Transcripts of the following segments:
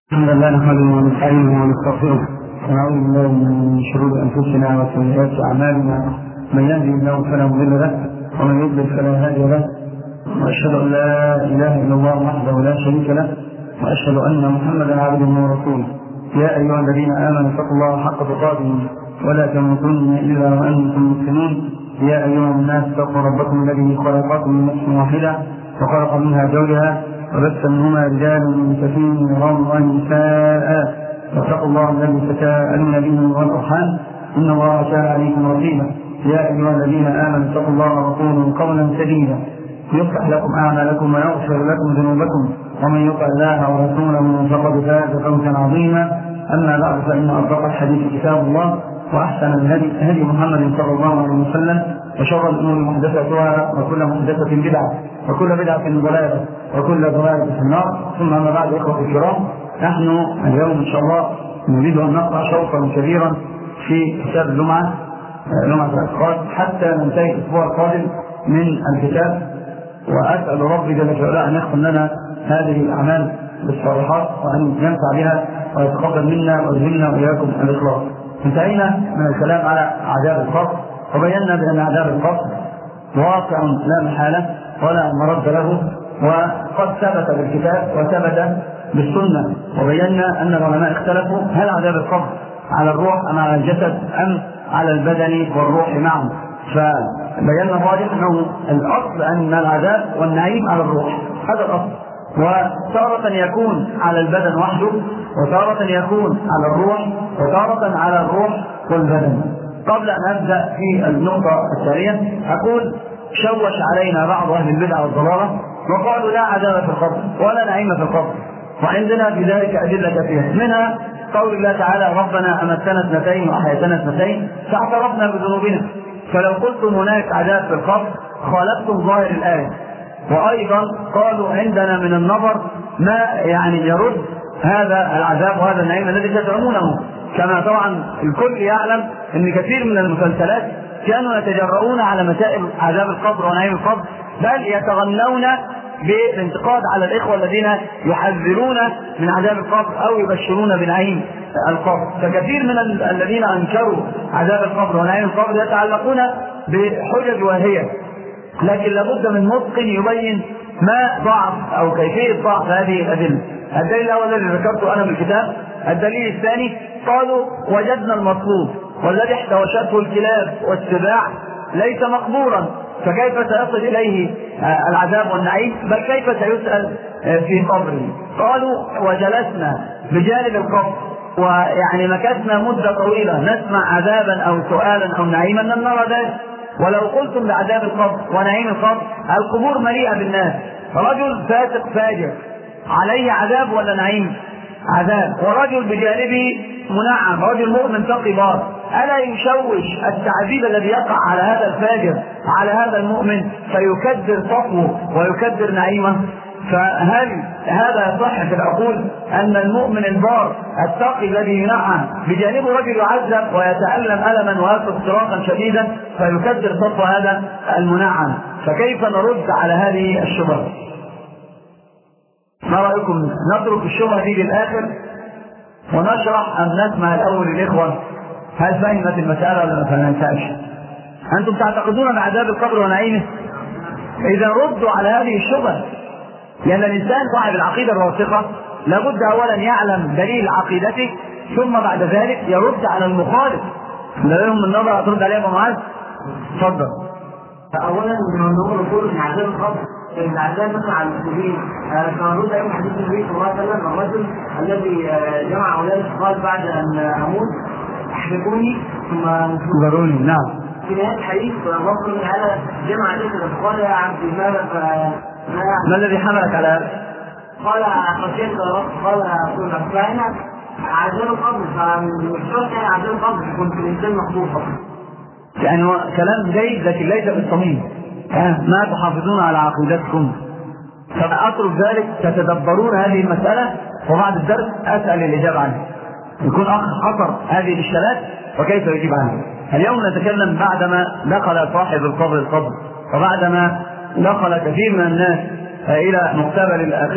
الحمد لله نحمده ونستعينه ونستغفره ونعوذ بالله من شرور انفسنا وسيئات اعمالنا. من يهده الله فلا مضل له ومن يضلل فلا هادي له، واشهد ان لا اله الا الله وحده لا شريك له، واشهد ان محمدا عبده ورسوله. يا ايها الذين امنوا اتقوا الله حق تقاته ولا تموتن الا وانتم مسلمون. يا ايها الناس اتقوا ربكم الذي خلقكم من نفس واحده وخلق منها زوجها وبث منهما رجالا كثيرا ونساء، واتقوا الله الذي تساءلون به والارحام ان الله كان عليكم رقيبا. يا ايها الذين امنوا اتقوا الله وقولوا قولا سديدا يصلح لكم اعمالكم ويغفر لكم ذنوبكم، ومن يطع الله ورسوله فقد فاز فوزا عظيما. اما بعد، فان اصدق الحديث كتاب الله، واحسن الهدي هدي محمد صلى الله عليه وسلم، وشر الامور محدثاتها، وكل محدثه بدعه، وكل بدعه ضلاله، وكل ضلاله في النار. ثم اما بعد، اخوتي الكرام، نحن اليوم ان شاء الله نريد ان نقرا شوطا كبيرا في كتاب لمعه الاعتقاد حتى ننتهي الاسبوع القادم من الكتاب. واسال ربي جل وعلا ان يختم لنا هذه الاعمال بالصالحات، وان ينفع بها ويتقبل منا ويلهمنا واياكم الاخلاص. انتهينا من الكلام على عذاب القبر، وبينا بان عذاب القبر واقع لا محاله ولا مرد له، وقد ثبت بالكتاب وثبت بالسنه. وبينا ان العلماء اختلفوا هل عذاب القبر على الروح ام على الجسد ام على البدن والروح معا. فبينا الراجح انه الاصل ان العذاب والنعيم على الروح، هذا الاصل. وتارة يكون على البدن وحده، وتارة يكون على الروح، وتارة على الروح والبدن. قبل أن أبدأ في النقطة التالية أقول شوش علينا بعض أهل البدع والضلالة وقالوا لا عذاب في القبر ولا نعيم في القبر، وعندنا في ذلك أدلة كثيرة، منها قول الله تعالى ربنا أمتنا اثنتين وأحييتنا اثنتين فاعترفنا بذنوبنا. فلو قلتم هناك عذاب في القبر خالفتم ظاهر الآية. وأيضا قالوا عندنا من النظر ما يرد هذا العذاب وهذا النعيم الذي تزعمونه، كما طبعا الكل يعلم ان كثير من المسلسلات كانوا يتجرؤون على مسائل عذاب القبر ونعيم القبر، بل يتغنون بالانتقاد على الإخوة الذين يحذرون من عذاب القبر أو يبشرون بنعيم القبر. فكثير من الذين أنكروا عذاب القبر ونعيم القبر يتعلقون بحجج واهية، لكن لابد من متقن يبين ما ضعف أو كيفية ضعف هذه الأدلة. الدليل الأول الذي ذكرته أنا بالكتاب. الدليل الثاني قالوا وجدنا المطلوب والذي احتوشته الكلاب والسباع ليس مقبورا، فكيف سيصل إليه العذاب والنعيم، بل كيف سيسأل في قبره. قالوا وجلسنا بجانب القبر مكثنا مدة طويلة نسمع عذابا أو سؤالا أو نعيما لم نرى ذلك. ولو قلتم بعذاب القبر ونعيم القبر، القبور مليئة بالناس، رجل فاسق فاجر عليه عذاب ولا نعيم؟ عذاب. ورجل بجانبه منعم، رجل مؤمن تقي بار، ألا يشوش التعذيب الذي يقع على هذا الفاجر على هذا المؤمن فيكدر صفوه ويكدر نعيمه؟ فهل هذا يصح في العقول أن المؤمن البار التقي الذي ينعم بجانبه رجل يعذب ويتألم ألما ويصرخ صراخا شديدا فيكدر صف هذا المنعم؟ فكيف نرد على هذه الشبهة؟ ما رأيكم نترك الشبهة دي للآخر ونشرح أم نسمع الأول الإخوة هل فهمت المسألة ولا ما فهمتهاش؟ أنتم تعتقدون بعذاب القبر ونعيمه؟ إذا ردوا على هذه الشبهة، لأن الإنسان صاحب العقيدة الراسخة لابد أولا يعلم دليل عقيدته، ثم بعد ذلك يرد على المخالف. لهم النظر ترد عليه أبو معاذ؟ تفضل. أولا نقول من عذاب القبر العذاب مثلا على المسلمين، كما رد أيضا حديث النبي صلى الله عليه وسلم الرجل الذي جمع أولاده قال بعد أن أموت أحرقوني ثم انظروني. نعم. في نهاية الحديث الله سبحانه وتعالى جمع جسدا فقال يا عبدي ما الذي حملك على هذا؟ قال خشيت قال رسول الله فهنا عذاب القبر، فمش شرط عذاب القبر كنت الإنسان مخطوفا. يعني كلام جيد لكن ليس بالصميم. ما تحافظون على عقيدتكم، فأترك ذلك تتدبرون هذه المسألة، وبعد الدرس أسأل الإجابة عنها. يكون أخ حصر هذه الإشكالات وكيف يجيب عنها. اليوم نتكلم بعدما دخل صاحب القبر وبعدما دخل كثير من الناس إلى مقتبل الآخرة،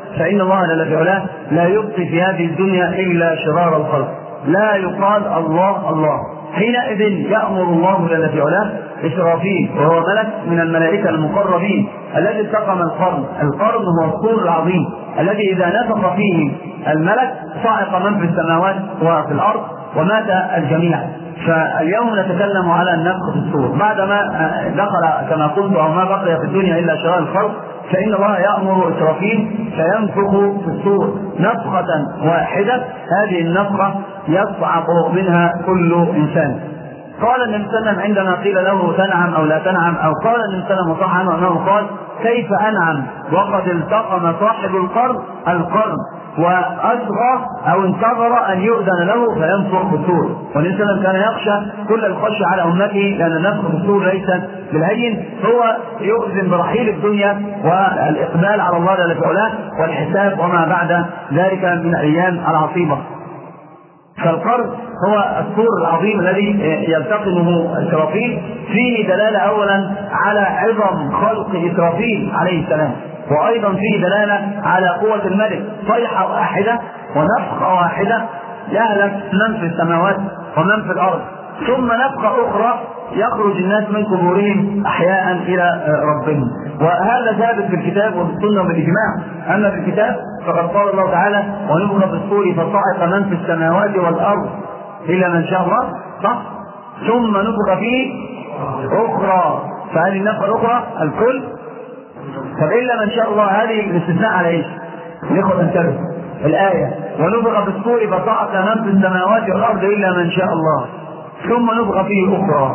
فإن الله جل وعلا لا يبقي في هذه الدنيا إلا شرار الخلق، لا يقال الله الله. حينئذ يأمر الله جل وعلا إسرافيل وهو ملك من الملائكة المقربين الذي التقم القرن. القرن هو الطور العظيم الذي إذا نفخ فيه الملك صعق من في السماوات وفي الأرض ومات الجميع. فاليوم نتكلم على النفخ في الصور بعدما دخل كما قلت أو ما بقي في الدنيا إلا شرار الخلق، فإن الله يأمر إسرافيل فينفخ في الصور نفخة واحدة. هذه النفخة يصعق منها كل إنسان. قال النبي صلى الله عليه وسلم عندما قيل له تنعم أو لا تنعم، أو قال النبي صلى الله عليه وسلم صح عنه أنه قال كيف أنعم وقد التقم صاحب القرن وأصغى أو انتظر أن يؤذن له فينفخ في الصور. والنبي صلى الله عليه وسلم كان يخشى كل الخشية على أمته لأن النفخ في الصور ليس بالهين، هو يؤذن برحيل الدنيا والإقبال على الله جل وعلا والحساب وما بعد ذلك من الأيام العصيبة. فالقرن هو الصور العظيم الذي يلتقمه إسرافيل، فيه دلالة أولا على عظم خلق إسرافيل عليه السلام، وأيضا فيه دلالة على قوة الملك. صيحة واحدة ونفخة واحدة يهلك من في السماوات ومن في الأرض، ثم نفخة أخرى يخرج الناس من قبورهم أحياء إلى ربهم. وهذا ثابت في الكتاب وبالسنة وبالإجماع. أما في الكتاب فقد قال الله تعالى ونفخ في الصور فصعق من في السماوات والأرض إلا من شاء الله، صح؟ ثم نفخ فيه أخرى. فهذه النفخة الأخرى الكل. طب إلا من شاء الله هذه الاستثناء على إيش؟ ناخذ انتبه الآية ونفخ في الصور فصعق من في السماوات والأرض إلا من شاء الله ثم نفخ فيه أخرى.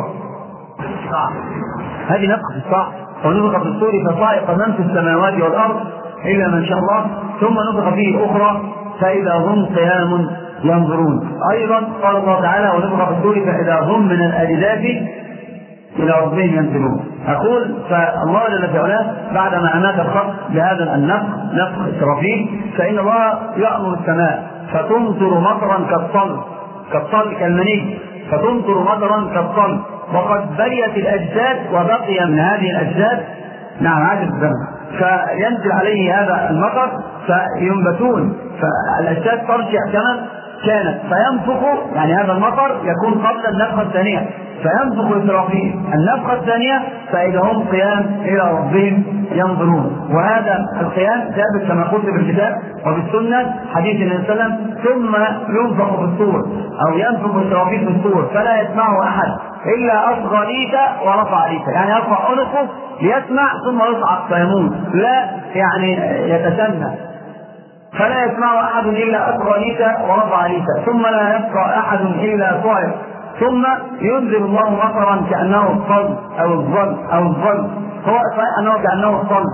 هذه نفخ في الصعق. ونفخ في الصور فصعق من في السماوات والأرض إلا من شاء الله ثم نفخ فيه أخرى فإذا هم قيام ينظرون. أيضا قال الله تعالى ونفخ في الصور فإذا هم من الأجداث إلى ربهم ينزلون. أقول فالله جل وعلا بعدما أمات الخلق بهذا النفخ نفخ إسرافيل فإن الله يأمر السماء فتمطر مطرا كالطل كالمني، فتمطر مطرا كالطل. وقد بليت الأجساد وبقي من هذه الأجساد عاجز الزمن، فينزل عليه هذا المطر فينبتون، فالأجساد ترجع كما كانت فينفخ، يعني هذا المطر يكون قبل النفخة الثانية، فينفخ إسرافيل النفخة الثانية فإذا هم قيام إلى ربهم ينظرون. وهذا القيام ثابت كما قلت بالكتاب وبالسنة حديث النبي صلى الله عليه وسلم ثم ينفخ في الصور أو ينفخ إسرافيل في الصور فلا يسمعه أحد إلا أصغى ليك ورفع ليك، يعني يرفع عنقه ليسمع ثم يصعق فيموت، لا يعني يتسنى، فلا يسمع أحد إلا أصغى ليك ورفع ليك ثم لا يبقى أحد إلا صائق، ثم ينزل الله مطرا كأنه الصل أو الظل هو أنه كأنه الصل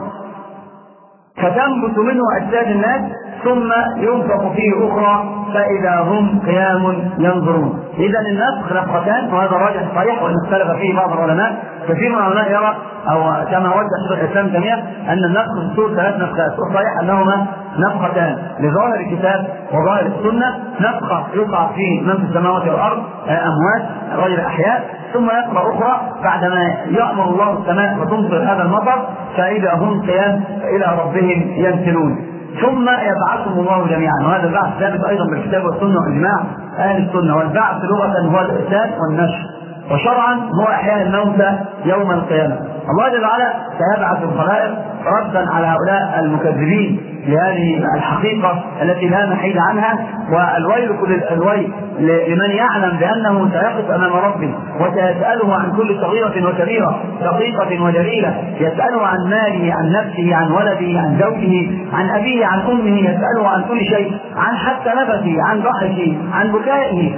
فتنبت منه أجساد الناس ثم ينفخ فيه أخرى فإذا هم قيام ينظرون. إذا النفخ نفختان، وهذا الراجح صحيح وإن اختلف فيه بعض العلماء. كثير من العلماء يرى أو كما وجه شيخ الإسلام جميعا أن النفخ في الصور 3 نفخات، والصحيح أنهما نفختان لظاهر الكتاب وظاهر السنة. نفخة يقع فيه من في السماوات والأرض أموات غير أحياء، ثم نفخة أخرى بعدما يأمر الله السماء وتمطر هذا المطر فإذا هم قيام إلى ربهم ينزلون، ثم يبعثهم الله جميعا. وهذا البعث ثابت أيضا بالكتاب والسنة وإجماع أهل السنة. والبعث لغة هو الإرسال والنشر، وشرعا هو إحياء الموتى يوم القيامة. الله جل وعلا سيبعث الخلائق ردا على هؤلاء المكذبين لهذه الحقيقة التي لا محيد عنها. والويل كل الويل لمن يعلم بأنه سيقف أمام ربه وسيسأله عن كل صغيرة وكبيرة، دقيقة وجليلة، يسأله عن ماله، عن نفسه، عن ولده، عن زوجه، عن أبيه، عن أمه، يسأله عن كل شيء، عن حتى نفسه، عن ضحكه، عن بكائه.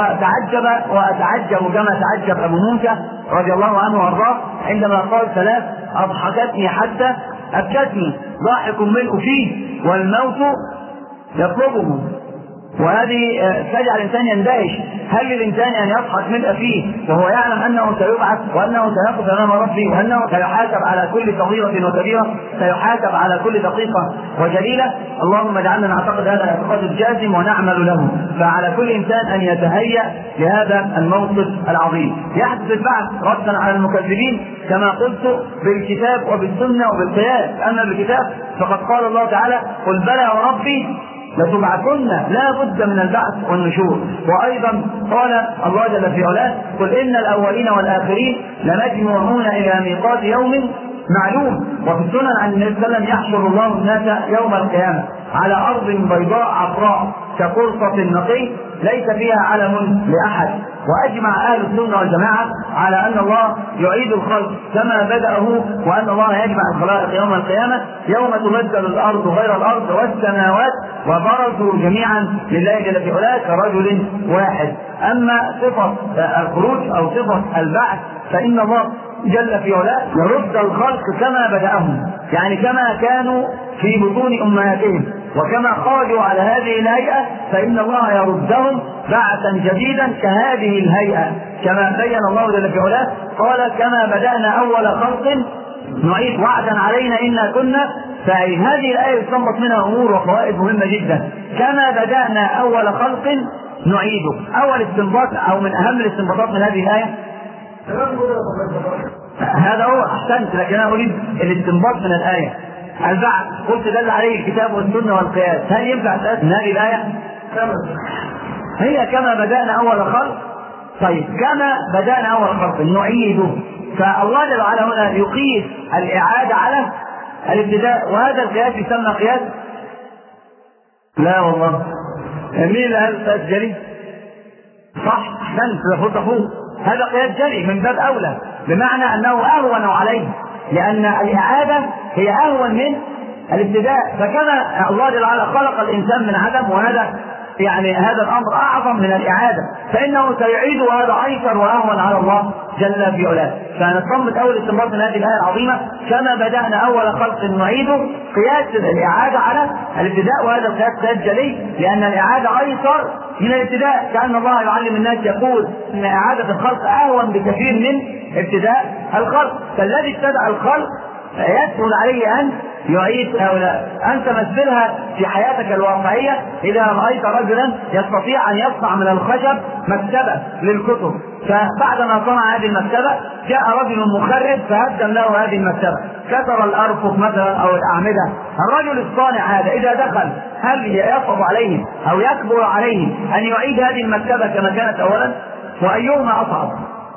وأتعجب كما تعجب أبو موسى رضي الله عنه وارضاه عندما قال 3 أضحكتني حتى أبكتني، ضاحك ملء فيه والموت يطلبه. وهذه تجعل الإنسان يندهش. هل للإنسان أن يضحك ملء فيه وهو يعلم أنه سيبعث وأنه سيقف أمام ربه وأنه سيحاسب على كل صغيرة وكبيرة، سيحاسب على كل دقيقة وجليلة؟ اللهم اجعلنا نعتقد هذا الاعتقاد الجازم ونعمل له. فعلى كل إنسان أن يتهيأ لهذا الموقف العظيم. يحدث البعث ردا على المكذبين كما قلت بالكتاب وبالسنة وبالقياس. أما بالكتاب فقد قال الله تعالى: قل بلى وربي لتبعثن لا بد من البعث والنشور. وأيضا قال الله جل في علاه: قل إن الأولين والآخرين لمجموعون إلى ميقات يوم معلوم. وفي السنن عن النبي صلى الله عليه وسلم: يحشر الله الناس يوم القيامة على أرض بيضاء عفراء كقرصة نقي ليس فيها علم لأحد. وأجمع أهل السنة والجماعة على أن الله يعيد الخلق كما بدأه، وأن الله يجمع الخلائق يوم القيامة يوم تبدل الأرض غير الأرض والسماوات وبرزوا جميعا لله جل في علاه كرجل واحد. أما صفة الخروج أو صفة البعث فإن الله جل في علاه يرد الخلق كما بدأهم، يعني كما كانوا في بطون أمهاتهم وكما خرجوا على هذه الهيئة فإن الله يردهم بعثا جديدا كهذه الهيئة كما بين الله جل في علاه. قال: كما بدأنا أول خلق نعيد وعدا علينا إنا كنا فاعلين. هذه الآية يستنبط منها أمور وفوائد مهمة جدا. كما بدأنا أول خلق نعيده. أول استنباط أو من أهم الاستنباطات من هذه الآية هذا هو أحسنت، لكن أنا أريد الاستنباط من الآية البعث. قلت دل عليه الكتاب والسنة والقياس. هل ينفع تأتي من هذه الآية؟ هي كما بدأنا أول خلق. طيب كما بدأنا أول خلق نعيده. فالله جل وعلا هنا يقيس الإعادة على الابتداء، وهذا القياس يسمى قياس. لا والله، مين اللي قال قياس جلي؟ صح، أحسنت، المفروض تفوق. هذا قياس جلي من باب أولى، بمعنى أنه أهون عليه، لأن الإعادة هي أهون من الابتداء. فكما الله جل وعلا خلق الإنسان من عدم، وهذا يعني هذا الأمر أعظم من الإعادة، فإنه سيعيد وهذا أيسر وأهون على الله جل في علاه. فنستنبط أول استنباط من هذه الآية العظيمة: كما بدأنا أول خلق نعيده، قياس الإعادة على الابتداء، وهذا القياس قياس جلي، لأن الإعادة أيسر من الابتداء. كأن الله يعلم الناس يقول إن إعادة الخلق أهون بكثير من ابتداء الخلق. فالذي ابتدأ الخلق يسهل عليه أن يعيد هؤلاء. أنت مثلها في حياتك الواقعية: إذا رأيت رجلا يستطيع أن يصنع من الخشب مكتبة للكتب، فبعدما صنع هذه المكتبة جاء رجل مخرب فهدم له هذه المكتبة، كسر الأرفف مثلا أو الأعمدة. الرجل الصانع هذا إذا دخل هل يصعب عليه أو يكبر عليه أن يعيد هذه المكتبة كما كانت أولا؟ وأيهما أصعب؟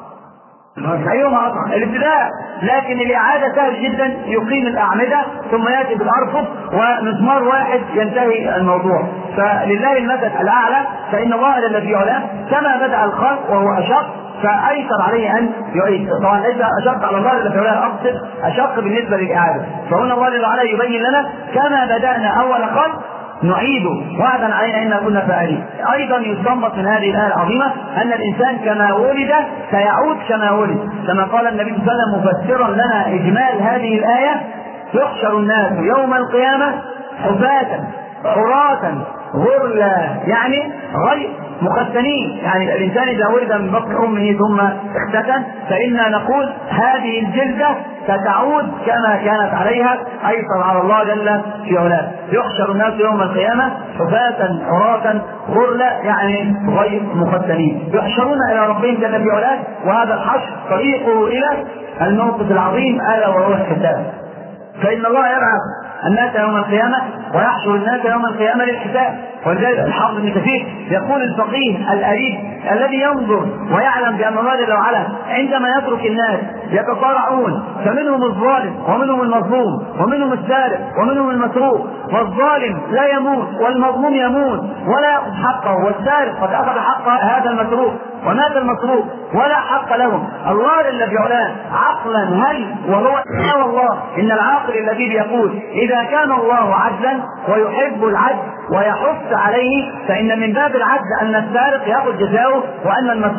أيهما أصعب؟ الابتداء. لكن الإعادة سهل جدا، يقيم الأعمدة ثم يأتي بالأرفف ومسمار واحد ينتهي الموضوع. فلله المثل الأعلى. فإن الله جل في علاه كما بدأ الخلق وهو أشق فأيسر عليه أن يعيد. طبعا ليس أشق على الله جل في علاه، أقصد أشق بالنسبة للإعادة. فهنا الله جل وعلا يبين لنا: كما بدأنا أول خلق نعيده وعدا علينا إنا كنا فاعلين. أيضا يستنبط من هذه الآية العظيمة أن الإنسان كما ولد سيعود كما ولد، كما قال النبي صلى الله عليه وسلم مفسرا لنا إجمال هذه الآية: يحشر الناس يوم القيامة حفاة عراة غرلا، يعني غير مختنين. يعني الإنسان إذا ولد من بطن أمه ثم اختتن فإنا نقول هذه الجلدة ستعود كما كانت عليها، أيسر على الله جل في علاه. يحشر الناس يوم القيامة حفاة عراة غرلا، يعني غير مختنين، يحشرون إلى ربهم جل في علاه. وهذا الحشر طريقه إلى الموقف العظيم ألا وهو الحساب. فإن الله يبعث الناس يوم القيامة ويحشر الناس يوم القيامة للحساب. ولذلك الحافظ ابن كثير يقول: الفقيه الأريد الذي ينظر ويعلم بأن الله جل وعلا عندما يترك الناس يتصارعون، فمنهم الظالم ومنهم المظلوم ومنهم السارق ومنهم المسروق، والظالم لا يموت والمظلوم يموت ولا يأخذ حقه، والسارق قد أخذ حق هذا المسروق ومات المسروق ولا حق لهم. الله جل في علاه عقلا هل وهو والله إن العاقل الذي يقول إذا كان الله عدلا ويحب العدل ويحث عليه، فإن من باب العدل أن السارق يأخذ جزاؤه وأن المسروق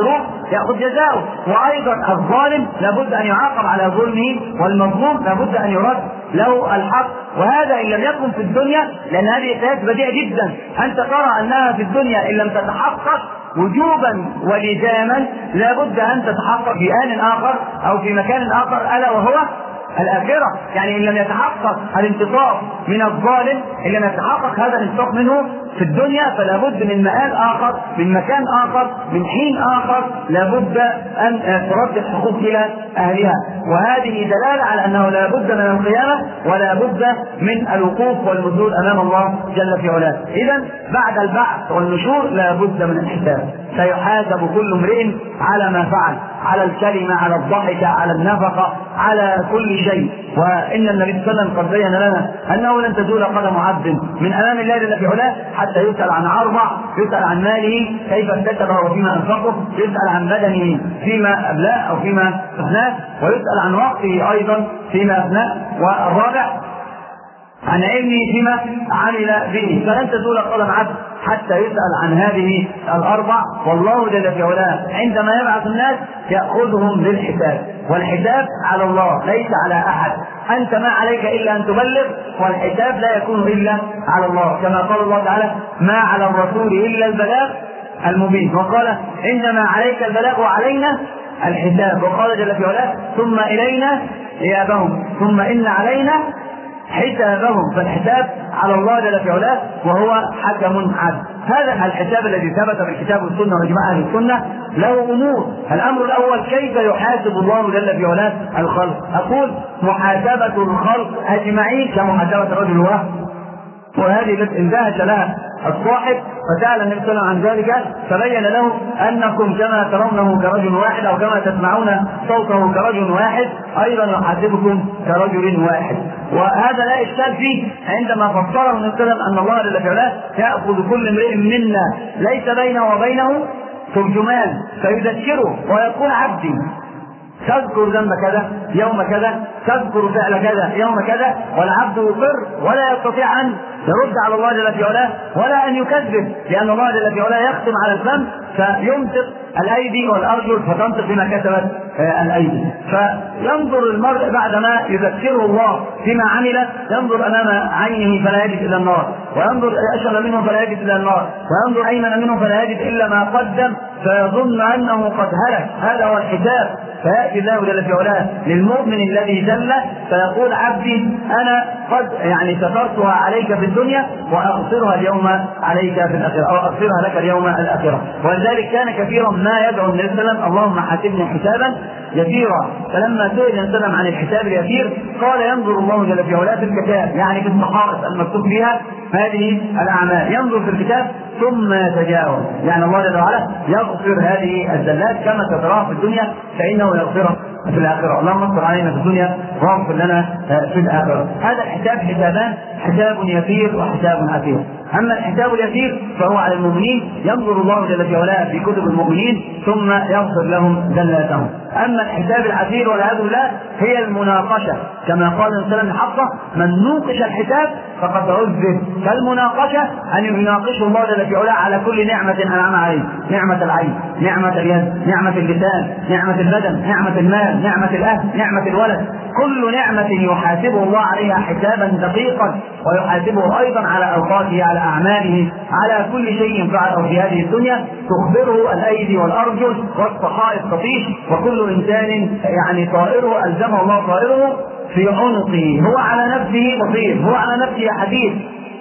يأخذ جزاؤه. وأيضا الظالم لابد أن يعاقب على ظلمه، والمظلوم لابد أن يرد له الحق. وهذا إن لم يكن في الدنيا، لأن هذه قياس بديع جدا، أنت ترى أنها في الدنيا إن لم تتحقق وجوبا ولزاما لابد أن تتحقق في آن آخر أو في مكان آخر، ألا وهو الآخرة. يعني إن لم يتحقق الانتصار من الظالم، إن لم يتحقق هذا الانتصار منه في الدنيا، فلا بد من مآل آخر، من مكان آخر، من حين آخر، لابد أن ترد الحقوق إلى أهلها. وهذه دلالة على أنه لا بد من القيامة ولا بد من الوقوف والنزول أمام الله جل في علاه. إذن بعد البعث والنشور لا بد من الحساب، سيحاسب كل امرئ على ما فعل، على الكلمة، على الضحكة، على النفقة، على كل شيء. وإن النبي صلى الله عليه وسلم قد بين لنا أنه لن تزول قدم عبد من أمام الله جل في علاه حتى يسأل عن أربع: يسأل عن ماله كيف اكتسبه وفيما أنفقه، يسأل عن بدنه فيما أبلاه أو فيما أفناه، ويسأل عن وقته أيضا فيما أفناه، والرابع عن علمه فيما عمل به. فلن تزول قدم عبد حتى يسأل عن هذه الأربع. والله جل في علاه عندما يبعث الناس يأخذهم للحساب، والحساب على الله ليس على أحد. أنت ما عليك إلا أن تبلغ، والحساب لا يكون إلا على الله، كما قال الله تعالى: ما على الرسول إلا البلاغ المبين. وقال: إنما عليك البلاغ وعلينا الحساب. وقال جل في علاه: ثم إلينا إيابهم ثم إن علينا حسابهم. فالحساب على الله جل في علاه وهو حكم عدل. هذا الحساب الذي ثبت بالكتاب والسنة وإجماع أهل السنة له أمور. الأمر الأول: كيف يحاسب الله جل في علاه الخلق؟ أقول: محاسبة الخلق أجمعين كمحاسبة الرجل وهذه التي اندهش لها الصاحب فسأل النبي صلى الله عليه وسلم عن ذلك، فبين له أنكم كما ترونه كرجل واحد أو كما تسمعون صوته كرجل واحد أيضا يحاسبكم كرجل واحد. وهذا لا إشكال فيه عندما فسره النبي صلى الله عليه وسلم أن الله جل في علاه يأخذ كل امرئ منا ليس بينه وبينه ترجمان فيذكره ويقول: عبدي تذكر ذنب كذا يوم كذا، تذكر فعل كذا يوم كذا، والعبد يقر ولا يستطيع أن يرد على الله جل في علاه ولا أن يكذب، لأن الله جل في علاه يختم على الذنب فيمسك الأيدي والأرجل فتنطق بما كسبت الأيدي. فينظر المرء بعدما يذكره الله فيما عمل، ينظر أمام عينه فلا يجد إلا النار، وينظر أشمل منه فلا يجد إلا النار، وينظر أيمن منه فلا يجد إلا ما قدم، فيظن أنه قد هلك. هذا هو الحساب. فيأتي الله جل في علاه للمؤمن الذي جل فيقول: عبدي أنا قد سترتها عليك في الدنيا وأغفرها اليوم عليك في الآخرة، أو أغفرها لك اليوم الآخرة. ولذلك كان كثيرا ما يدعو النبي صلى الله عليه وسلم: اللهم حاسبني حسابا يسيرا. فلما سئل النبي صلى الله عليه وسلم عن الحساب اليسير قال: ينظر الله جل في علاه في الكتاب، يعني في الصحائف المكتوب فيها هذه الأعمال، ينظر في الكتاب ثم يتجاوز. يعني الله جل وعلا يغفر هذه الزلات كما تتراها في الدنيا فإنه يغفرها في الآخرة. اللهم اغفر علينا في الدنيا واغفر لنا في الآخرة. هذا الحساب حسابان: حساب يسير وحساب عسير. أما الحساب اليسير فهو على المؤمنين، ينظر الله جل في علاه في كتب المؤمنين ثم يغفر لهم زلاتهم. أما الحساب العسير والعياذ بالله هي المناقشة، كما قال النبي صلى الله عليه وسلم: حقه من نوقش الحساب فقد عذب. فالمناقشة أن يناقشه الله جل في علاه على كل نعمة أنعم عليه: نعمة العين، نعمة اليد، نعمة اللسان، نعمة البدن، نعمة المال، نعمة الأهل، نعمة الولد. كل نعمة يحاسبه الله عليها حسابا دقيقا، ويحاسبه أيضا على أوقاته، على أعماله، على كل شيء فعله في هذه الدنيا تخبره الأيدي والأرجل والصحائف تطيش، وكل إنسان طائره ألزمه الله طائره في عنقه، هو على نفسه بصير، هو على نفسه حديث.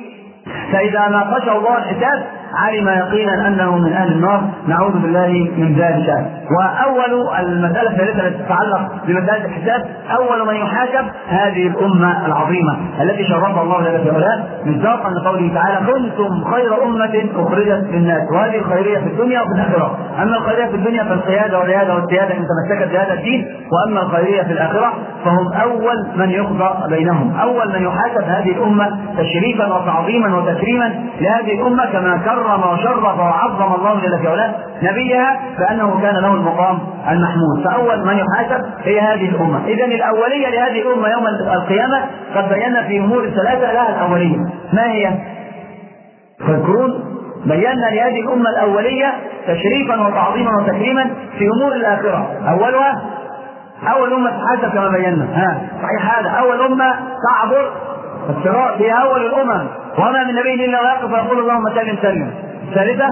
فإذا ناقشه الله الحساب علم يقينا أنه من أهل النار، نعوذ بالله من ذلك. وأول المسألة الثالثة التي تتعلق بمسألة الحساب: أول من يحاسب هذه الأمة العظيمة التي شرفها الله جل في علاه مصداقا لقوله تعالى: كنتم خير أمة أخرجت للناس. وهذه الخيرية في الدنيا وفي الآخرة. أما الخيرية في الدنيا فالقيادة والريادة والسيادة إن تمسكت بهذا الدين، وأما الخيرية في الآخرة فهم أول من يقضى بينهم، أول من يحاسب هذه الأمة تشريفا وتعظيما وتكريما لهذه الأمة، كما كرم وشرف وعظم الله جل في علاه نبيها بأنه كان له المقام المحمود. فأول من يحاسب هي هذه الأمة. إذن الأولية لهذه الأمة يوم القيامة قد بينا في أمور ثلاثة لها الأولية. ما هي؟ تذكرون بينا لهذه الأمة الأولية تشريفا وتعظيما وتكريما في أمور الآخرة. أولها أول أمة تحاسب كما بينا، صحيح هذا، أول أمة تعبر الصراط هي أول الأمم، وما من نبي إلا ويقف ويقول اللهم سلم سلم. الثالثة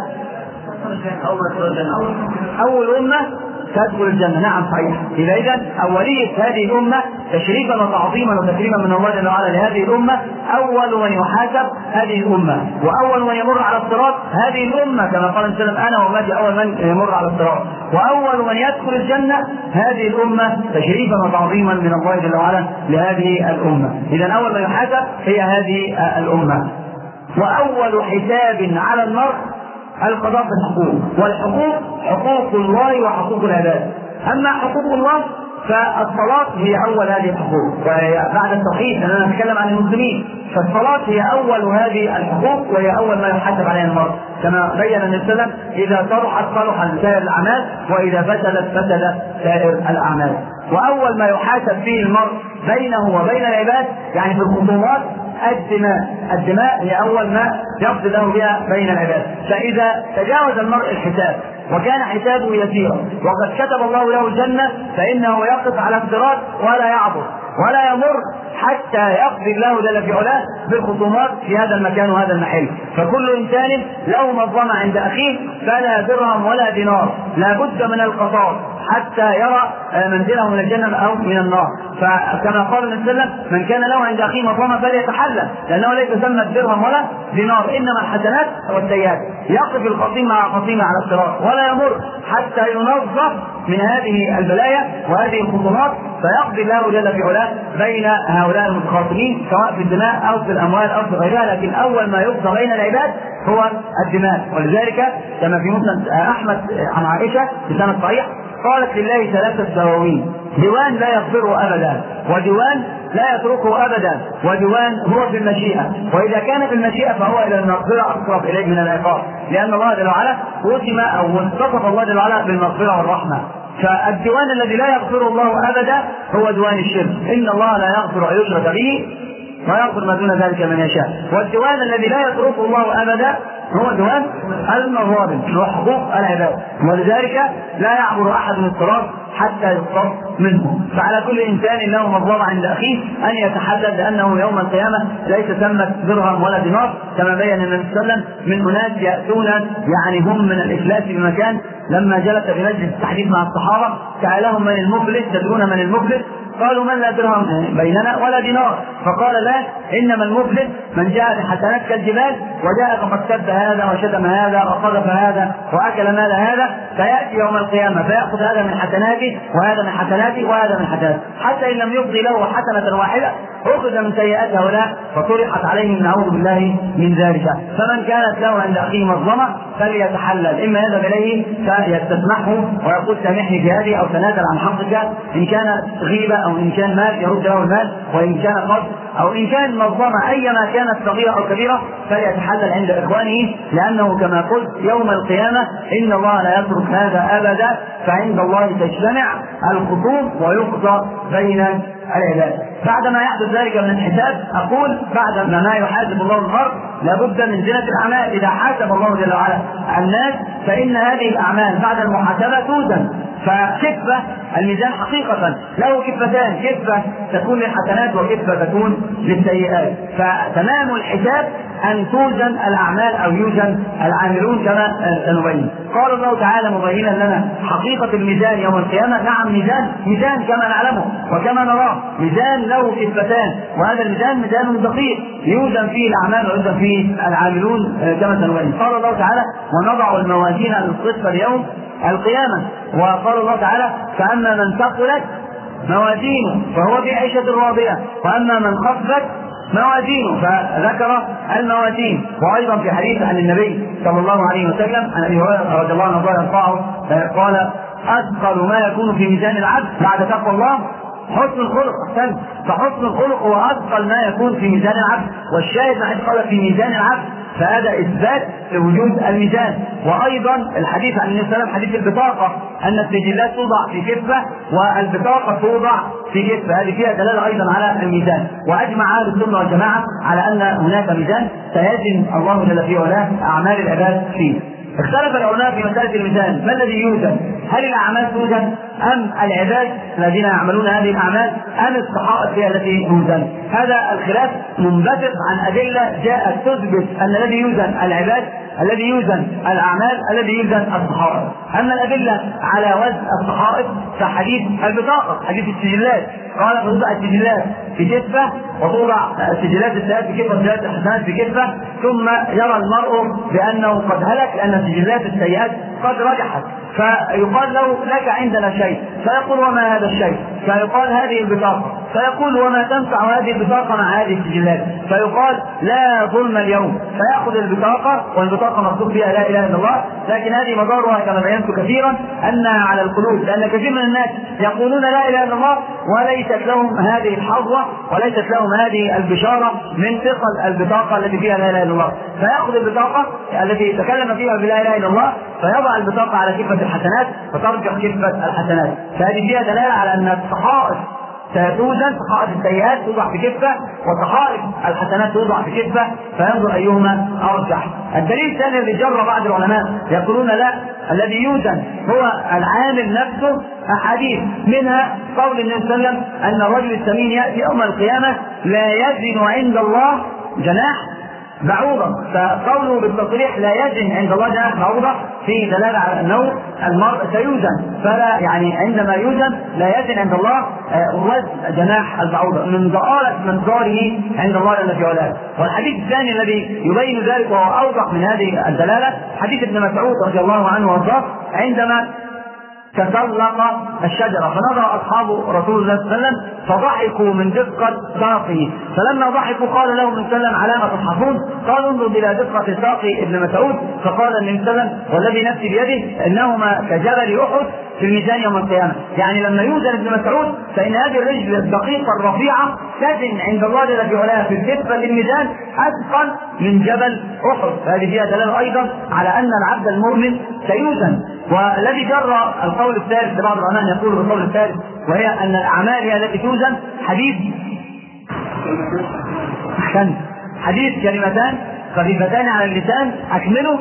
أول أمة تدخل الجنة، نعم صحيح. إذا أولية هذه الأمة تشريفا وتعظيما وتكريما من الله جل وعلا لهذه الأمة، أول من يحاسب هذه الأمة، وأول من يمر على الصراط هذه الأمة كما قال النبي صلى الله عليه وسلم أنا وأمتي أول من يمر على الصراط، وأول من يدخل الجنة هذه الأمة تشريفا وتعظيما من الله جل وعلا لهذه الأمة. إذا أول من يحاسب هي هذه الأمة. وأول حساب على المرء القضاء في الحقوق، والحقوق حقوق الله وحقوق العباد. أما حقوق الله فالصلاة هي أول هذه الحقوق، وبعد التوحيد أنا نتكلم عن المسلمين، فالصلاة هي أول هذه الحقوق وهي أول ما يحاسب عليها المرء، كما بين النبي صلى الله عليه وسلم إذا صلحت صلح سائر الأعمال وإذا فسدت فسد سائر الأعمال. وأول ما يحاسب فيه المرء بينه وبين العباد يعني في الخصومات الدماء هي أول ما يقضي له بها بين العباد. فإذا تجاوز المرء الحساب وكان حسابه يسيرا وقد كتب الله له الجنة فإنه يقف على الصراط ولا يعبر ولا يمر حتى يقضي الله جل في علاه بالخصومات في هذا المكان وهذا المحل. فكل إنسان له مظلمة عند أخيه فلا درهم ولا دينار، لا بد من القصاص حتى يرى منزله من الجنة أو من النار. فكما قال النبي صلى الله عليه وسلم من كان له عند أخيه مظلمة فليتحلل، لأنه ليس ثمة درهم ولا دينار، إنما الحسنات والسيئات. يقف الخصيم مع خصيمه على الصراط ولا يمر حتى ينظف من هذه البلايا وهذه الخصومات فيقضي الله جل في علاه بين هؤلاء المتخاصمين سواء في الدماء أو في الأموال أو في غيرها. لكن أول ما يقضى بين العباد هو الدماء. ولذلك كما في مسند أحمد عن عائشة بسند صحيح قالت لله ثلاثة دواوين: ديوان لا يغفره أبدا، وديوان لا يتركه أبدا، وديوان هو في المشيئة، وإذا كان في المشيئة فهو إلى المغفرة أقرب إليه من العقاب، لأن الله جل وعلا وسم أو وصف الله جل وعلا بالمغفرة والرحمة. فالديوان الذي لا يغفره الله أبدا هو ديوان الشرك، إن الله لا يغفر أن يشرك به ويغفر ما دون ذلك من يشاء. والديوان الذي لا يتركه الله أبدا هو ديوان المظالم وحقوق العباد، ولذلك لا يعبر أحد من الصراط حتى يقتص منه. فعلى كل إنسان له مظلمة عند أخيه أن يتحدث لأنه يوم القيامة ليس ثمة درهم ولا دينار، كما بين النبي صلى الله عليه وسلم من أناس يأتون يعني هم من الإفلاس بمكان، لما جلس في مجلس التحديث مع الصحابة سألهم من المفلس، تدرون من المفلس؟ قالوا من لا درهم بيننا ولا دينار. فقال لا، إنما المفلس من جاء بحسنات كالجبال وجاء فقد سب هذا وشتم هذا وقذف هذا وأكل مال هذا، فيأتي يوم القيامة فيأخذ هذا من حسناته وهذا من حسناته وهذا من حسناته، حتى إن لم يبقي له حسنة واحدة أخذ من سيئات هؤلاء فطرحت عليهم نعوذ بالله من ذلك. فمن كانت له عند أخيه مظلمة فليتحلل، إما يذهب إليه فيستسمحه ويقول سامحني في هذه أو تنازل عن حقك، إن كان غيبة أو إن كان مال يرد له المال، وإن كان قصد أو إن كان مظلمة أيما كانت صغيرة أو كبيرة فليتحلل عند إخوانه، لأنه كما قلت يوم القيامة إن الله لا يترك هذا أبدا، فعند الله تجتمع الخصوم ويقضى بين العباد. بعدما يحدث ذلك من الحساب أقول بعد ما يحاسب الله المرء لابد من زينة الأعمال. إذا حاسب الله جل وعلا الناس فإن هذه الأعمال بعد المحاسبة توزن، فكفة الميزان حقيقة له كفتان، كفة تكون للحسنات وكفة تكون للسيئات. فتمام الحساب أن توزن الأعمال أو يوزن العاملون كما سنبين. قال الله تعالى مبينا لنا حقيقة الميزان يوم القيامة. نعم ميزان كما نعلمه وكما نراه، ميزان له كفتان، وهذا الميزان ميزان دقيق يوزن فيه الأعمال ويوزن فيه العاملون كما سنبين. قال الله تعالى ونضع الموازين للقسط ليوم القيامة. وقال الله تعالى فأما من ثقلت موازينه فهو في عيشة راضية وأما من خفت موازينه، فذكر الموازين. وأيضا في حديث عن النبي صلى الله عليه وسلم عن أبي هريرة رضي الله عنه قال أثقل ما يكون في ميزان العبد بعد تقوى الله حسن الخلق. فحسن الخلق هو أثقل ما يكون في ميزان العبد. والشاهد ما قال في ميزان العبد فهذا إثبات لوجود الميزان. وأيضا الحديث عن النبي صلى الله عليه وسلم حديث البطاقة، أن السجلات توضع في كفة والبطاقة توضع في كفة، هذه فيها دلالة أيضا على الميزان. وأجمع أهل السنة والجماعة على أن هناك ميزان سيزن الله جل في علاه أعمال العباد فيه. اختلف العلماء في مسألة الميزان، ما الذي يوزن؟ هل الأعمال توزن أم العباد الذين يعملون هذه الأعمال أم الصحائف هي التي توزن؟ هذا الخلاف منبثق عن أدلة جاءت تثبت أن الذي يوزن العباد، الذي يوزن الأعمال، الذي يوزن الصحائف. أما الأدلة على وزن الصحائف فحديث البطاقة، حديث السجلات، قال توضع السجلات في كفة وتوضع سجلات السيئات في كفة وسجلات الحسنات في كفة، ثم يرى المرء بأنه قد هلك لأن سجلات السيئات قد رجحت، فيقال له لك عندنا شيء، فيقول وما هذا الشيء؟ فيقال هذه البطاقة، فيقول وما تنفع هذه البطاقة مع هذه السجلات؟ فيقال لا ظلم اليوم، فيأخذ البطاقة والبطاقة مكتوب فيها لا إله إلا الله، لكن هذه مضارها كما بينت كثيرا أنها على القلوب، لأن كثير من الناس يقولون لا إله إلا الله وليست لهم هذه الحظوة وليست لهم هذه البشارة من ثقل البطاقة التي فيها لا إله إلا الله، فيأخذ البطاقة التي تكلم فيها بلا إله إلا الله فيضع البطاقة على كفة الحسنات فترجح كفة الحسنات. فهذه فيها دلالة على أن الصحائف ستوزن، صحائف السيئات توضع في كفة وصحائف الحسنات توضع في كفة، فينظر أيهما أرجح. الدليل الثاني الذي جر بعض العلماء يقولون لا، الذي يوزن هو العامل نفسه، أحاديث منها قول النبي صلى الله عليه وسلم أن الرجل السمين يأتي يوم القيامة لا يزن عند الله جناح بعوضة، فقوله بالتصريح لا يزن عند الله جناح بعوضة في دلالة على أنه المرء سيوزن، فلا يعني عندما يوزن لا يزن عند الله وزن جناح البعوضة من ضآلة منظاره عند الله جل في علاه. والحديث الثاني الذي يبين ذلك وهو أوضح من هذه الدلالة حديث ابن مسعود رضي الله عنه وارضاه عندما تسلق الشجرة فنظر أصحاب رسول الله صلى الله عليه وسلم فضحكوا من دقة ساقه، فلما ضحكوا قال لهم النبي صلى الله عليه وسلم على ما تضحكون؟ قالوا انظر إلى دقة ساق ابن مسعود، فقال النبي صلى الله عليه وسلم والذي نفسي بيده إنهما كجبل أحد في الميزان يوم القيامة. يعني لما يوزن ابن مسعود فإن هذه الرجل الدقيقة الرفيعة تزن عند الله جل في علاه في الكفة للميزان أثقل من جبل أحد، فهذه فيها دلالة أيضا على أن العبد المؤمن سيوزن. والذي جرى القول الثالث لبعض العلماء يقول بالقول الثالث وهي أن الأعمال هي التي توزن حديث كلمتان خفيفتان على اللسان أكمله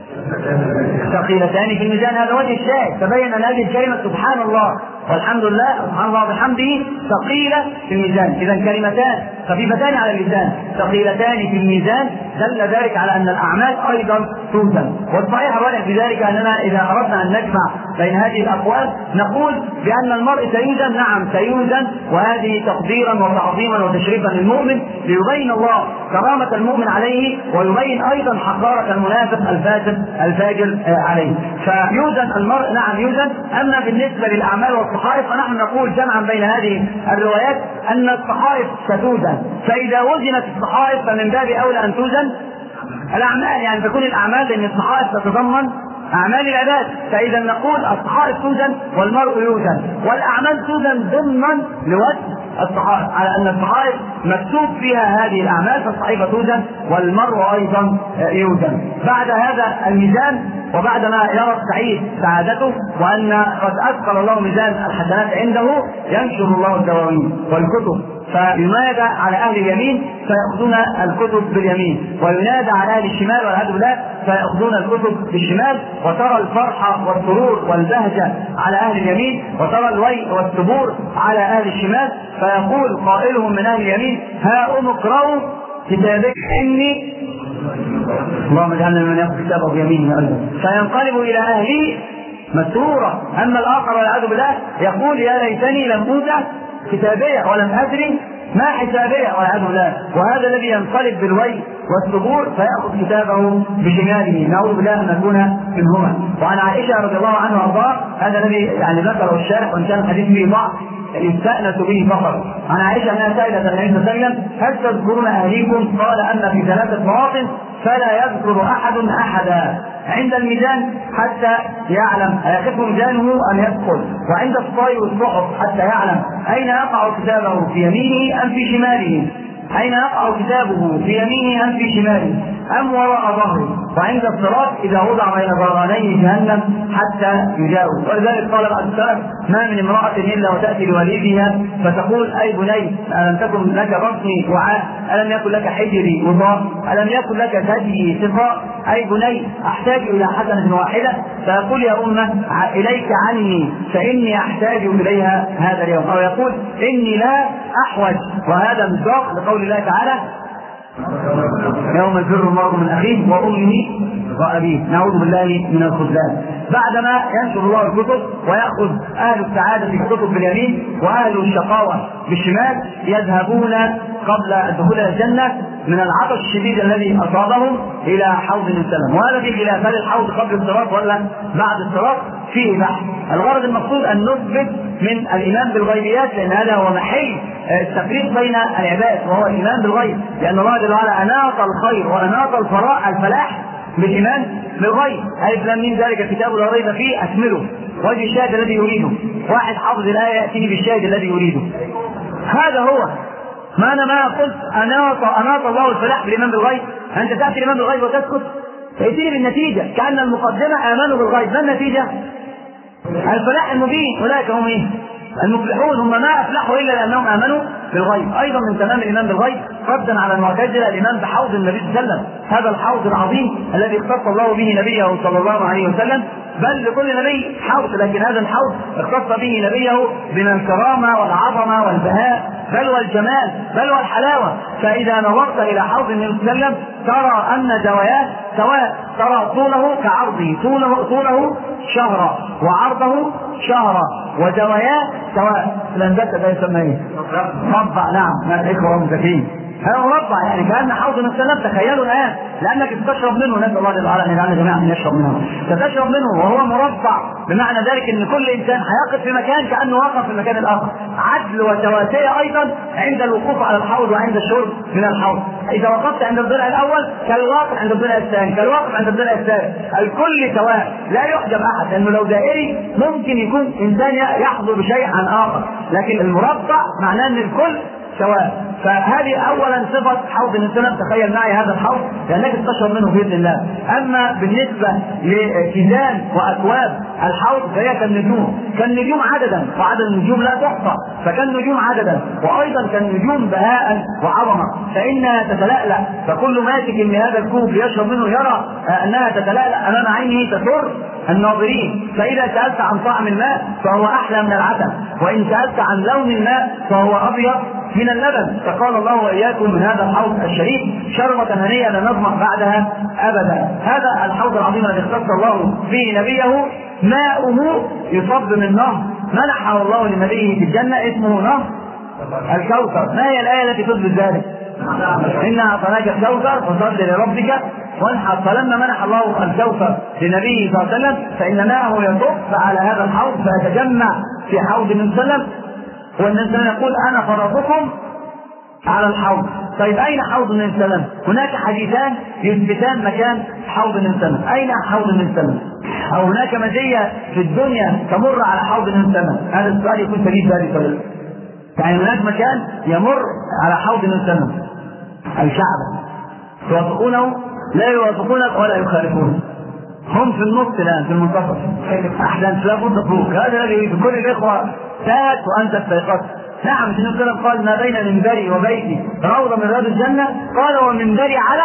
ثقيلتان في الميزان، هذا وجه الشاهد، تبين أن هذه الكلمة سبحان الله والحمد لله سبحان الله وبحمده ثقيلة في الميزان. إذا كلمتان خفيفتان على اللسان ثقيلتان في الميزان دل ذلك على أن الأعمال أيضا توزن. والصحيح الراجح في ذلك أننا إذا أردنا أن نجمع بين هذه الأقوال نقول بأن المرء سيوزن، نعم سيوزن، وهذه تقديرا وتعظيما وتشريفا للمؤمن ليبين الله كرامة المؤمن عليه ويبين أيضا حقارة المنافق الفاجر عليه. فيوزن المرء، نعم يوزن. أما بالنسبة للأعمال والصحائف فنحن نقول جمعا بين هذه الروايات أن الصحائف ستوزن، فإذا وزنت الصحائف فمن باب أولى أن توزن الأعمال، يعني تكون الأعمال لأن الصحائف تتضمن أعمال العباد، فإذا نقول الصحائف توزن والمرء يوزن، والأعمال توزن ضمن لوزن الصحائف، على أن الصحائف مكتوب فيها هذه الأعمال فالصحيفة توزن والمرء أيضا يوزن. بعد هذا الميزان وبعدما يرى السعيد سعادته وأن قد أثقل الله ميزان الحسنات عنده ينشر الله الدواوين والكتب، فينادى على أهل اليمين فيأخذون الكتب باليمين، وينادى على أهل الشمال والعياذ بالله فيأخذون الكتب بالشمال، وترى الفرحة والسرور والبهجة على أهل اليمين، وترى الويل والثبور على أهل الشمال، فيقول قائلهم من أهل اليمين هاؤم اقرأوا كتابك إني اللهم اجعلنا من يأخذ كتابه بيمينه أيضا، فينقلب إلى أهله مسرورا. أما الآخر والعياذ بالله يقول يا ليتني لم أوتى كتابية ولم أدري ما حسابية والعياذ بالله، وهذا الذي ينقلب بالويل والثبور فيأخذ كتابه بشماله، نعوذ بالله أن نكون منهما. وعن عائشة رضي الله عنها وارضاها، هذا الذي يعني ذكره الشارح وإن كان الحديث فيه ضعف يستأنس به فقط. عن عائشة أنها سائلة النبي صلى الله عليه وسلم هل تذكرون أهليكم؟ قال أن في 3 مواطن فلا يذكر أحد أحدا، عند الميزان حتى يعلم أيخف ميزانه أن يدخل، وعند الصاي والصحف حتى يعلم أين يقع كتابه في يمينه أم في شماله، أين يقع كتابه، في يمينه أم في شماله أم وراء ظهره، وعند الصراط إذا وضع بين ظهراني جهنم حتى يجاوز. ولذلك قال بعض السلف: ما من امرأة إلا وتأتي لوليدها فتقول: أي بني، ألم تكن لك بطني وعاء، ألم يكن لك حجري وضاء، ألم يكن لك ثديي صفاء، أي بني أحتاج إلى حسنة واحدة، فيقول: يا أمة إليك عني فإني أحتاج إليها هذا اليوم، أو يقول: إني لا أحوج. وهذا مصداق لقول الله تعالى: يوم يفر المرء من أخيه وأمه وأبيه. نعوذ بالله من الخذلان. بعدما ينشر الله الكتب ويأخذ أهل السعادة في الكتب باليمين وأهل الشقاوة بالشمال، يذهبون قبل الدخول إلى الجنة من العطش الشديد الذي أصابهم إلى حوض السلام. وهذا في خلاف: هل الحوض قبل الصراط ولا بعد الصراط؟ فيه بحث. الغرض المقصود أن نثبت من الإيمان بالغيبيات، لأن هذا هو محل التفريق بين العباد، وهو الإيمان بالغيب، لأن الله جل وعلا أناط الخير وأناط الفلاح بالإيمان بالغيب. ألف لام ميم ذلك الكتاب لا ريب فيه أكمله. وجه الشاهد الذي يريده، واحد حافظ الآية يأتيه بالشاهد الذي يريده. هذا هو ما أنا ما قلت أناط الله الفلاح بالإيمان بالغيب. أنت تأتي الإيمان بالغيب وتسكت، فيأتيني بالنتيجة كأن المقدمة آمنوا بالغيب. ما النتيجة؟ الفلاح المبين. أولئك هم إيه؟ المفلحون. هم ما أفلحوا إلا لأنهم آمنوا بالغيب. أيضا من تمام الإيمان بالغيب ردا على المعتزلة الإيمان بحوض النبي صلى الله عليه وسلم، هذا الحوض العظيم الذي اختص الله به نبيه صلى الله عليه وسلم. بل لكل نبي حوض، لكن هذا الحوض اختص به نبيه من الكرامة والعظمة والبهاء بل والجمال بل والحلاوة. فإذا نظرت إلى حوض النبي صلى الله عليه وسلم ترى أن زواياه سواء، ترى طوله كعرضه، طوله شهرا وعرضه شهرا وزواياه سواء. الأنبات ده يسمى ايه؟ مربع. نعم، ما الإخوة المذكرين، هذا مربع، يعني كأن حوض النبي صلى الله عليه وسلم. تخيلوا الآن، لأنك تشرب منه، نسأل الله جل وعلا أن يجعلنا جميعا من يشرب منه، تشرب منه وهو مربع، بمعنى ذلك أن كل إنسان هيقف في مكان كأنه وقف في المكان الآخر. عدل وسواسية أيضا عند الوقوف على الحوض وعند الشرب من الحوض. إذا وقفت عند الضلع الأول كالواقف عند الضلع الثاني، كالواقف عند الضلع الثالث، الكل سواء، لا يحجب أحد، لأنه لو دائري ممكن يكون إنسان يحظى بشيء عن آخر، لكن المربع معناه أن الكل سواء. فهذه اولا صفه حوض النبي. تخيل معي هذا الحوض لانك تشرب منه باذن الله. اما بالنسبه لكيزان واكواب الحوض فهي كالنجوم عددا، وعدد النجوم لا تحصى، فكالنجوم عددا، وايضا كالنجوم بهاء وعظمه، فانها تتلألأ، فكل ماسك لهذا الكوب ليشرب منه يرى انها تتلألأ امام عينه تسر الناظرين. فاذا سالت عن طعم الماء فهو احلى من العسل، وان سالت عن لون الماء فهو ابيض من اللبن. فقال الله واياكم من هذا الحوض الشريف شربة هنيئة لا نظمأ بعدها ابدا. هذا الحوض العظيم الذي اختص الله به نبيه، ماؤه يصب من نهر منحه الله لنبيه في الجنة اسمه نهر الكوثر. ما هي الآية التي تثبت ذلك؟ إنا أعطيناك الكوثر فصل لربك وانحر. فلما منح الله الكوثر لنبيه صلى الله عليه وسلم فإن ماءه يصب على هذا الحوض فيتجمع في حوض النبي صلى الله عليه وسلم، والنبي يقول: أنا فرضكم على الحوض. طيب أين حوض النبي صلى الله عليه وسلم؟ هناك حديثان يثبتان مكان حوض النبي صلى الله عليه وسلم. أين حوض النبي صلى الله عليه وسلم؟ أو هناك مزية في الدنيا تمر على حوض النبي صلى الله عليه وسلم؟ هذا السؤال يكون سبيل ذلك. يعني هناك مكان يمر على حوض النبي صلى الله عليه وسلم، الكعبة. يوافقونه لا يوافقونك ولا يخالفونك، هم في النص الآن في المنتصف. أحسن لا بد فوق. هذا الذي يريد كل الإخوة ساعات وأنت استيقظت. نعم، النبي صلى الله عليه وسلم قال: ما بين منبري وبيتي روضة من رياض الجنة، قال: ومنبري على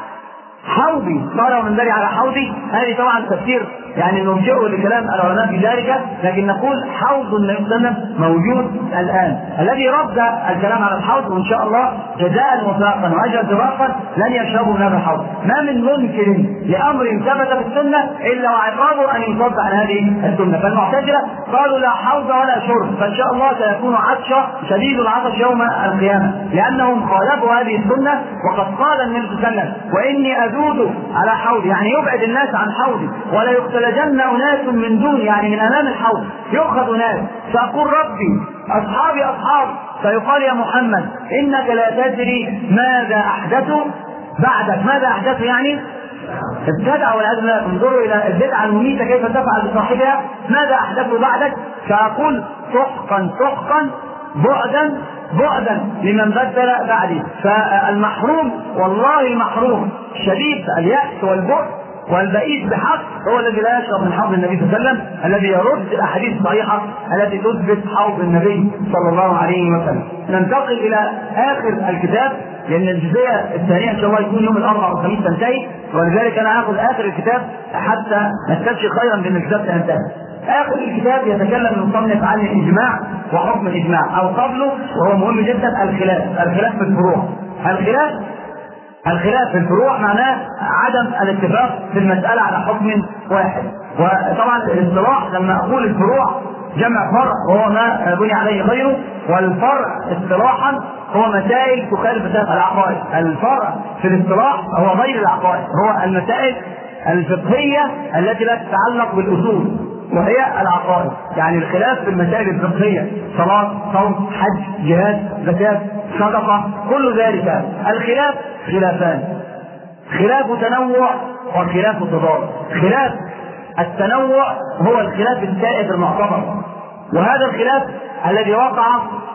حوضي، قال: ومنبري على حوضي. هذه طبعا تفسير يعني نرجعه لكلام العلماء في ذلك، لكن نقول حوض النبي صلى الله عليه وسلم موجود الآن. الذي رد الكلام على الحوض وإن شاء الله جزاء وفاقا وأجر دراسا لن يشربوا من هذا الحوض. ما من منكر لأمر ثبت في السنة إلا وعقابه أن يصد عن هذه السنة. فالمعتزلة قالوا: لا حوض ولا شرب، فإن شاء الله سيكون عطشا شديد العطش يوم القيامة، لأنهم خالفوا هذه السنة. وقد قال النبي صلى الله عليه وسلم: وإني أذود على حوضي، يعني يبعد الناس عن حوضي، ولا يختلجن أناس من دون، يعني من أمام الحوض يؤخذ ناس، فأقول: ربي أصحابي أصحاب، فيقال: يا محمد إنك لا تدري ماذا أحدثوا بعدك. ماذا أحدثوا يعني ابتدع والعياذ بالله. انظروا إلى البدعة المميتة كيف تفعل بصاحبها. ماذا أحدثوا بعدك؟ فأقول: سحقا سحقا بعدا بعدا لمن بدل بعدي. فالمحروم والله المحروم شديد اليأس والبؤس والبئيس بحق هو الذي لا يشرب من حوض النبي صلى الله عليه وسلم، الذي يرد الاحاديث الصحيحه التي تثبت حوض النبي صلى الله عليه وسلم. ننتقل الى اخر الكتاب، لان الجزئيه الثانيه ان شاء الله يكون يوم الاربعاء والخميس تنتهي، ولذلك انا هاخذ اخر الكتاب حتى نستبشر خيرا بان الكتاب سينتهي. اخر الكتاب يتكلم المصنف عن الاجماع وحكم الاجماع، او قبله وهو مهم جدا الخلاف في الفروع. الخلاف في الفروع معناه عدم الاتفاق في المسألة على حكم واحد. وطبعا الاصطلاح لما أقول الفروع جمع فرع وهو ما بني عليه غيره، والفرع اصطلاحا هو مسائل تخالف العقائد. الفرع في الاصطلاح هو غير العقائد، هو المسائل الفقهية التي لا تتعلق بالأصول وهي العقائد. يعني الخلاف في المسائل الفقهية، صلاة، صوم، حج، جهاد، زكاة، صدقة، كل ذلك الخلاف خلافان: خلاف تنوع وخلاف تضاد. خلاف التنوع هو الخلاف السائد المعتبر، وهذا الخلاف الذي وقع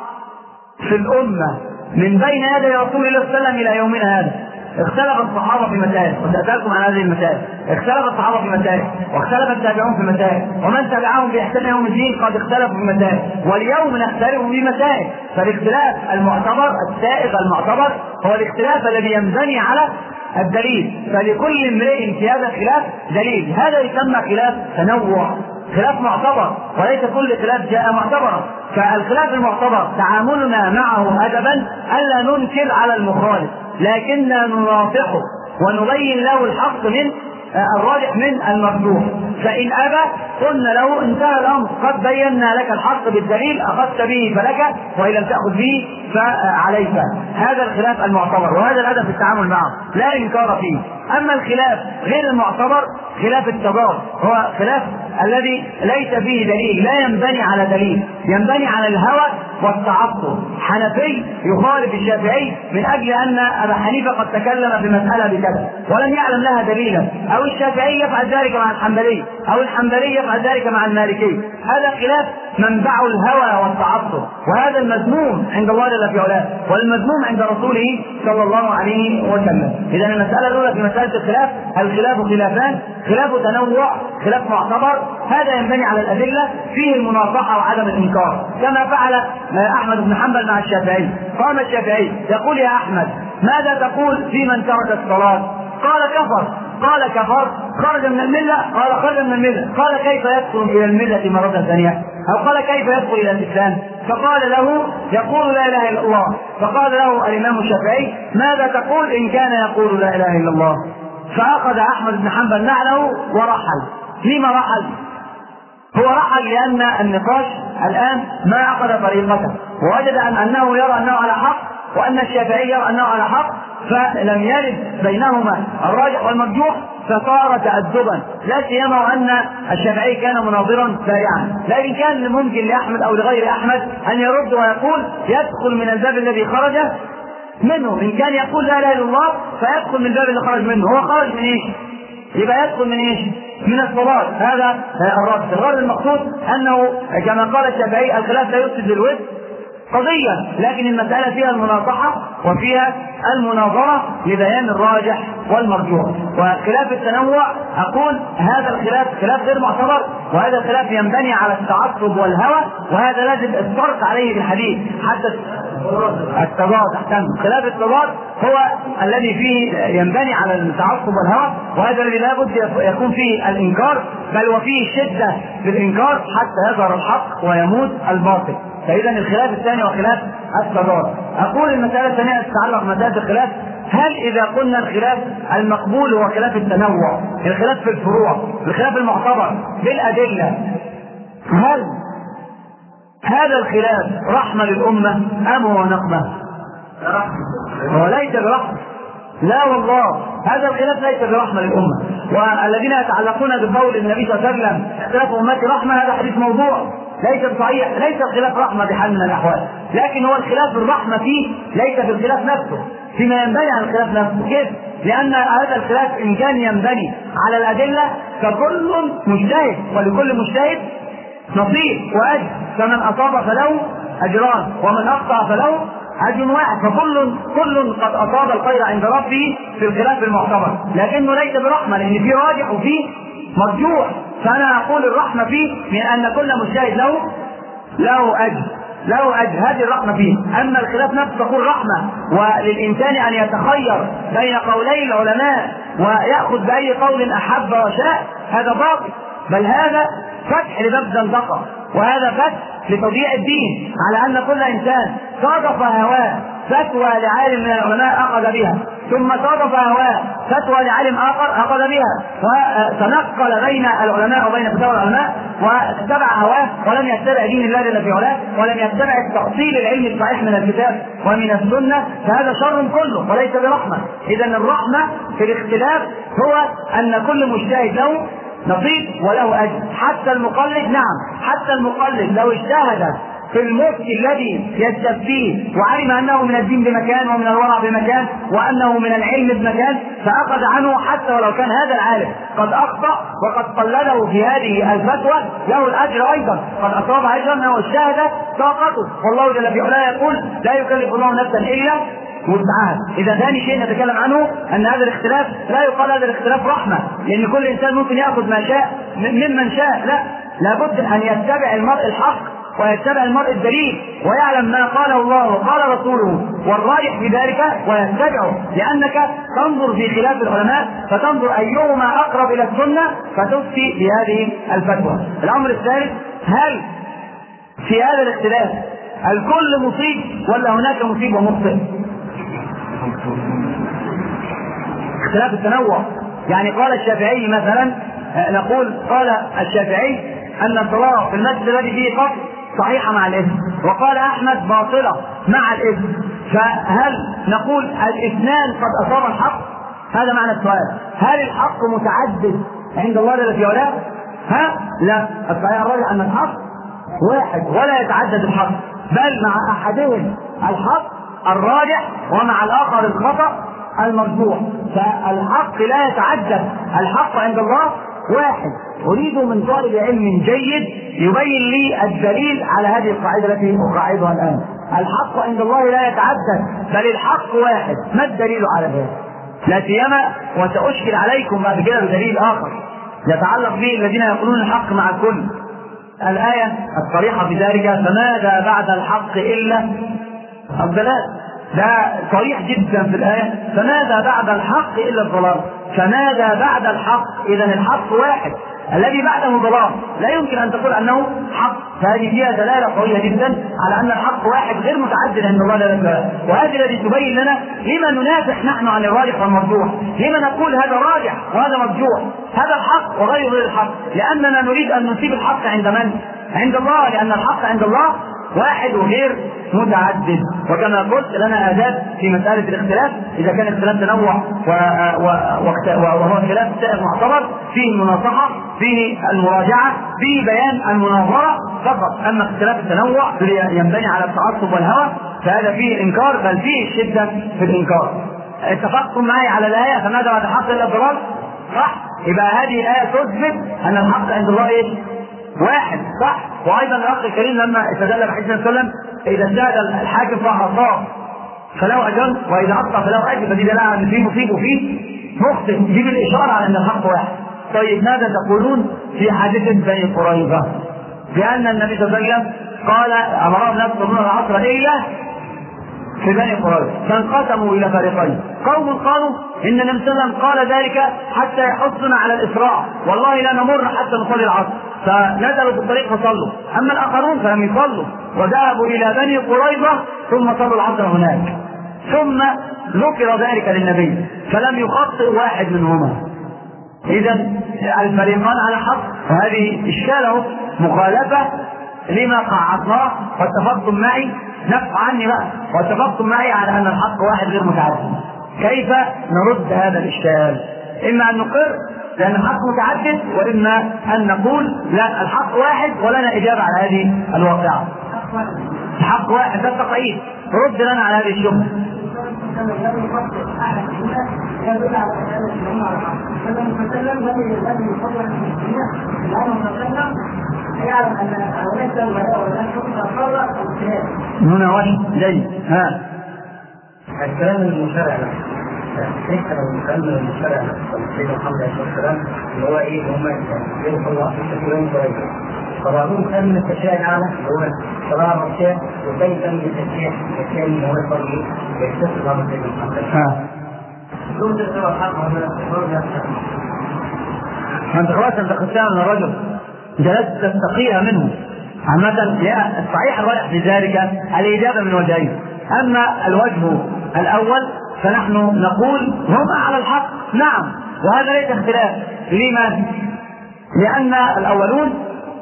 في الأمة من بين يدي رسول الله صلى الله عليه وسلم إلى يومنا هذا. اختلف الصحابة في مسائل، وسأسألكم عن هذه المسائل. اختلف الصحابة في مسائل، واختلف التابعون في مسائل، ومن تبعهم بإحسان يوم الدين قد اختلفوا في مسائل، واليوم نختلف في مسائل. فالاختلاف المعتبر السائغ المعتبر هو الاختلاف الذي ينبني على الدليل، فلكل امرئ في هذا الخلاف دليل. هذا يسمى خلاف تنوع، خلاف معتبر، وليس كل خلاف جاء معتبرا. فالخلاف المعتبر تعاملنا معه أدبا ألا ننكر على المخالف، لكننا نناصحه ونبين له الحق من الراجح من المرجوح. فإن أبى قلنا له انتهى الأمر، قد بينا لك الحق بالدليل، أخذت به فلك، وإن لم تأخذ به فعليك. هذا الخلاف المعتبر، وهذا الأدب في التعامل معه لا إنكار فيه. أما الخلاف غير المعتبر خلاف التضاد، هو خلاف الذي ليس فيه دليل، لا ينبني على دليل، ينبني على الهوى والتعصب. حنفي يخالف الشافعي من أجل أن أبا حنيفة قد تكلم في مسألة بكذا ولم يعلم لها دليلا، أو الشافعي يفعل ذلك مع الحنبلي، أو الحنبلي يفعل ذلك مع المالكي. هذا خلاف منبعه الهوى والتعصب، وهذا المذموم عند الله جل في علاه، والمذموم عند رسوله صلى الله عليه وسلم. إذا المسألة الأولى في مسألة الخلاف خلافان: خلاف تنوع، خلاف معتبر، هذا ينبني على الأدلة، فيه المناصحة وعدم الإنكار، كما فعل أحمد بن حنبل مع الشافعي. قام الشافعي يقول: يا أحمد، ماذا تقول في من ترك الصلاة؟ قال: كفر. قال: كفر؟ خرج من الملة؟ قال: خرج من الملة. قال: كيف يدخل إلى الملة مرة ثانية؟ أو قال: كيف يدخل إلى الإسلام؟ فقال له: يقول لا إله إلا الله. فقال له الإمام الشافعي: ماذا تقول إن كان يقول لا إله إلا الله؟ فأخذ أحمد بن حنبل نعله ورحل. لما رحل؟ هو رحل لأن النقاش الآن ما أخذ طريقته، ووجد أنه يرى أنه على حق، وأن الشافعي يرى أنه على حق، فلم يرد بينهما الراجح والمرجوح، فصار تأدبا، لا سيما وأن الشافعي كان مناظرا بارعا. لكن كان ممكن لأحمد أو لغير أحمد أن يرد ويقول: يدخل من الباب الذي خرج منه. إن كان يقول لا إله إلا الله فيدخل من الباب اللي خرج منه. هو خرج من إيش؟ يبقى يدخل من إيش؟ من الصلاة. هذا الرد. الغرض المقصود أنه كما قال الشافعي: الخلاف لا يفسد للود قضية، لكن المسألة فيها المناصحة وفيها المناظرة لبيان الراجح والمرجوح. وخلاف التنوع أقول هذا الخلاف خلاف غير معتبر، وهذا الخلاف ينبني على التعصب والهوى، وهذا لازم الصرف عليه بالحديث حتى التضاد. خلاف التضاد هو الذي فيه ينبني على التعصب والهوى، وهذا الذي لا بد يكون فيه الإنكار، بل وفيه شدة بالإنكار حتى يظهر الحق ويموت الباطل. فإذا الخلاف الثاني وخلاف التضاد. أقول المسألة الثانية تتعلق بمسألة الخلاف: هل إذا قلنا الخلاف المقبول هو خلاف التنوع، الخلاف في الفروع، الخلاف المعتبر بالأدلة، هل هذا الخلاف رحمة للأمة أم هو نقمة؟ هو ليس برحمة، لا والله، هذا الخلاف ليس برحمة للأمة. والذين يتعلقون بقول النبي صلى الله عليه وسلم: اختلاف أمتي رحمة، هذا حديث موضوع ليس صحيح. ليس الخلاف رحمة بحال من الأحوال، لكن هو الخلاف الرحمة فيه ليس في الخلاف نفسه، فيما ينبني عن الخلاف نفسه. كيف؟ لأن هذا الخلاف إن كان ينبني على الأدلة فكل مجتهد، ولكل مجتهد نصيب وأجر، فمن أصاب فله أجران ومن أخطأ فله أجر واحد، فكل قد أصاب الخير عند ربه في الخلاف المعتبر، لكنه ليس برحمة، لأن في راجح وفي مرجوح. فأنا أقول الرحمة فيه من أن كل مجتهد له أجر، هذه الرحمة فيه. أما الخلاف نفسه تقول رحمة، وللإنسان أن يتخير بين قولي العلماء ويأخذ بأي قول أحب وشاء، هذا باطل، بل هذا فتح لباب زندقة، وهذا فتح لتضييع الدين، على أن كل إنسان صادف هواه فتوى لعالم من العلماء أخذ بها، ثم صادف هواه فتوى لعالم آخر أخذ بها، فتنقل بين العلماء وبين فتاوى العلماء واتبع هواه، ولم يتبع دين الله جل في علاه، ولم يتبع التأصيل العلمي الصحيح من الكتاب ومن السنة، فهذا شر كله وليس برحمة. إذا الرحمة في الاختلاف هو أن كل مجتهد له نصيب وله أجر، حتى المقلد. نعم، حتى المقلد لو اجتهد في المفتي الذي يستفتيه وعلم أنه من الدين بمكان ومن الورع بمكان وأنه من العلم بمكان، فأخذ عنه حتى ولو كان هذا العالم قد أخطأ وقد قلده في هذه الفتوى، له الأجر أيضا، قد أصاب أجرا أنه اجتهد طاقته، والله جل في علاه يقول لا يكلف الله نفسا إلا وسعها. إذا ثاني شيء نتكلم عنه أن هذا الاختلاف لا يقال هذا الاختلاف رحمة، لأن كل إنسان ممكن يأخذ ما شاء ممن شاء، لا، لابد أن يتبع المرء الحق ويتبع المرء الدليل، ويعلم ما قاله الله وقال رسوله والراجح في ذلك ويتبعه، لأنك تنظر في خلاف العلماء فتنظر أيهما أقرب إلى السنة فتفتي بهذه الفتوى. الأمر الثالث، هل في هذا الاختلاف الكل مصيب ولا هناك مصيب ومخطئ؟ اختلاف التنوع، يعني قال الشافعي مثلا، نقول قال الشافعي أن الصلاة في المسجد الذي فيه قصر صحيحة مع الإثم، وقال أحمد باطلة مع الإثم، فهل نقول الاثنان قد أصاب الحق؟ هذا معنى السؤال. هل الحق متعدد عند الله جل في علاه؟ لا، الصحيح الراجح أن الحق واحد ولا يتعدد الحق، بل مع أحدهم الحق الراجح ومع الآخر الخطأ المرجوح، فالحق لا يتعدد، الحق عند الله واحد. أريد من طالب علم جيد يبين لي الدليل على هذه القاعدة التي أقاعدها الآن. الحق عند الله لا يتعدد، بل الحق واحد. ما الدليل على ذلك؟ لا سيما وسأشكل عليكم بعد كده بدليل آخر يتعلق به الذين يقولون الحق مع الكل. الآية الصريحة في ذلك: فماذا بعد الحق إلا الضلال. ده صريح جدا في الآية، فماذا بعد الحق إلا الضلال. فماذا بعد الحق؟ إذا الحق واحد، الذي بعده ضلال، لا يمكن أن تقول أنه حق. فهذه فيها دلالة قوية جدا على أن الحق واحد غير متعدد عند الله جل وعلا. وهذه الذي تبين لنا لما ننافح نحن عن الراجح والمرجوح، لما نقول هذا راجح وهذا مرجوح، هذا الحق وغير الحق، لأننا نريد أن نصيب الحق عند من؟ عند الله، لأن الحق عند الله واحد وغير متعدد. وكما قلت لنا آداب في مسألة الاختلاف، إذا كان اختلاف تنوع وهو خلاف سائر معتبر، فيه المناصحة، فيه المراجعة، فيه بيان المناظرة فقط. أما اختلاف التنوع ينبني على التعصب والهوى فهذا فيه الإنكار، بل فيه الشدة في الإنكار. اتفقتم معي على الآية فماذا بعد الحق إلا الضلال؟ صح؟ يبقى هذه الآية تثبت أن الحق عند الله إيه؟ واحد، صح؟ وايضا الاخ الكريم لما استدل بحديث النبي صلى الله عليه وسلم: اذا اجتهد الحاكم فاصاب فله اجر واذا اخطا فله اجر، فدي دلاله ان فيه مصيب وفيه مخطئ، دي بالاشاره على ان الحق واحد. طيب ماذا تقولون في حادثه بني قريظه؟ بان النبي صلى الله عليه وسلم قال: امرهم الناس يصومون العصر الا في بني قريظه، فانقسموا الى فريقين. قوم قالوا ان النبي صلى الله عليه وسلم قال ذلك حتى يحثنا على الاسراع، والله لا نمر حتى نصلي العصر، فنزلوا في الطريق فصلوا. اما الاخرون فلم يصلوا وذهبوا الى بني قريظه ثم صلوا العصر هناك، ثم ذكر ذلك للنبي فلم يخطئ واحد منهما. اذا الفريقان على حق، وهذه اشكاله مخالفه لما قعدناه. واتفقتم معي، نفع عني بقى، واتفقتم معي على ان الحق واحد غير متعدد. كيف نرد هذا الاشكال؟ اما ان نقر لان الحق متعدد، واما ان نقول لا، الحق واحد ولنا اجابه على هذه الواقعه. الحق واحد، ده التقعيد. رد لنا على هذه الشبهه. هنا واحد جيد. الكلام المشرع كيف لو الكلام المشرع سيدنا محمد عليه الصلاه والسلام اللي هو ايه هم يدخل الله في التكوين كويس فبعضهم كان من التشريع الاعلى اللي هو صلاه الركعه وكيف من التشريع الثاني اللي هو الفرضي يكتسب هذا سيدنا محمد. دون تسوى الحق انت خلاص انت خدتها من الرجل جلست تستقيها منه عامة. الصحيح الراجح في ذلك الإجابة من وجهين. أما الوجه الأول فنحن نقول هم على الحق نعم، وهذا ليس اختلاف. لما؟ لأن الأولون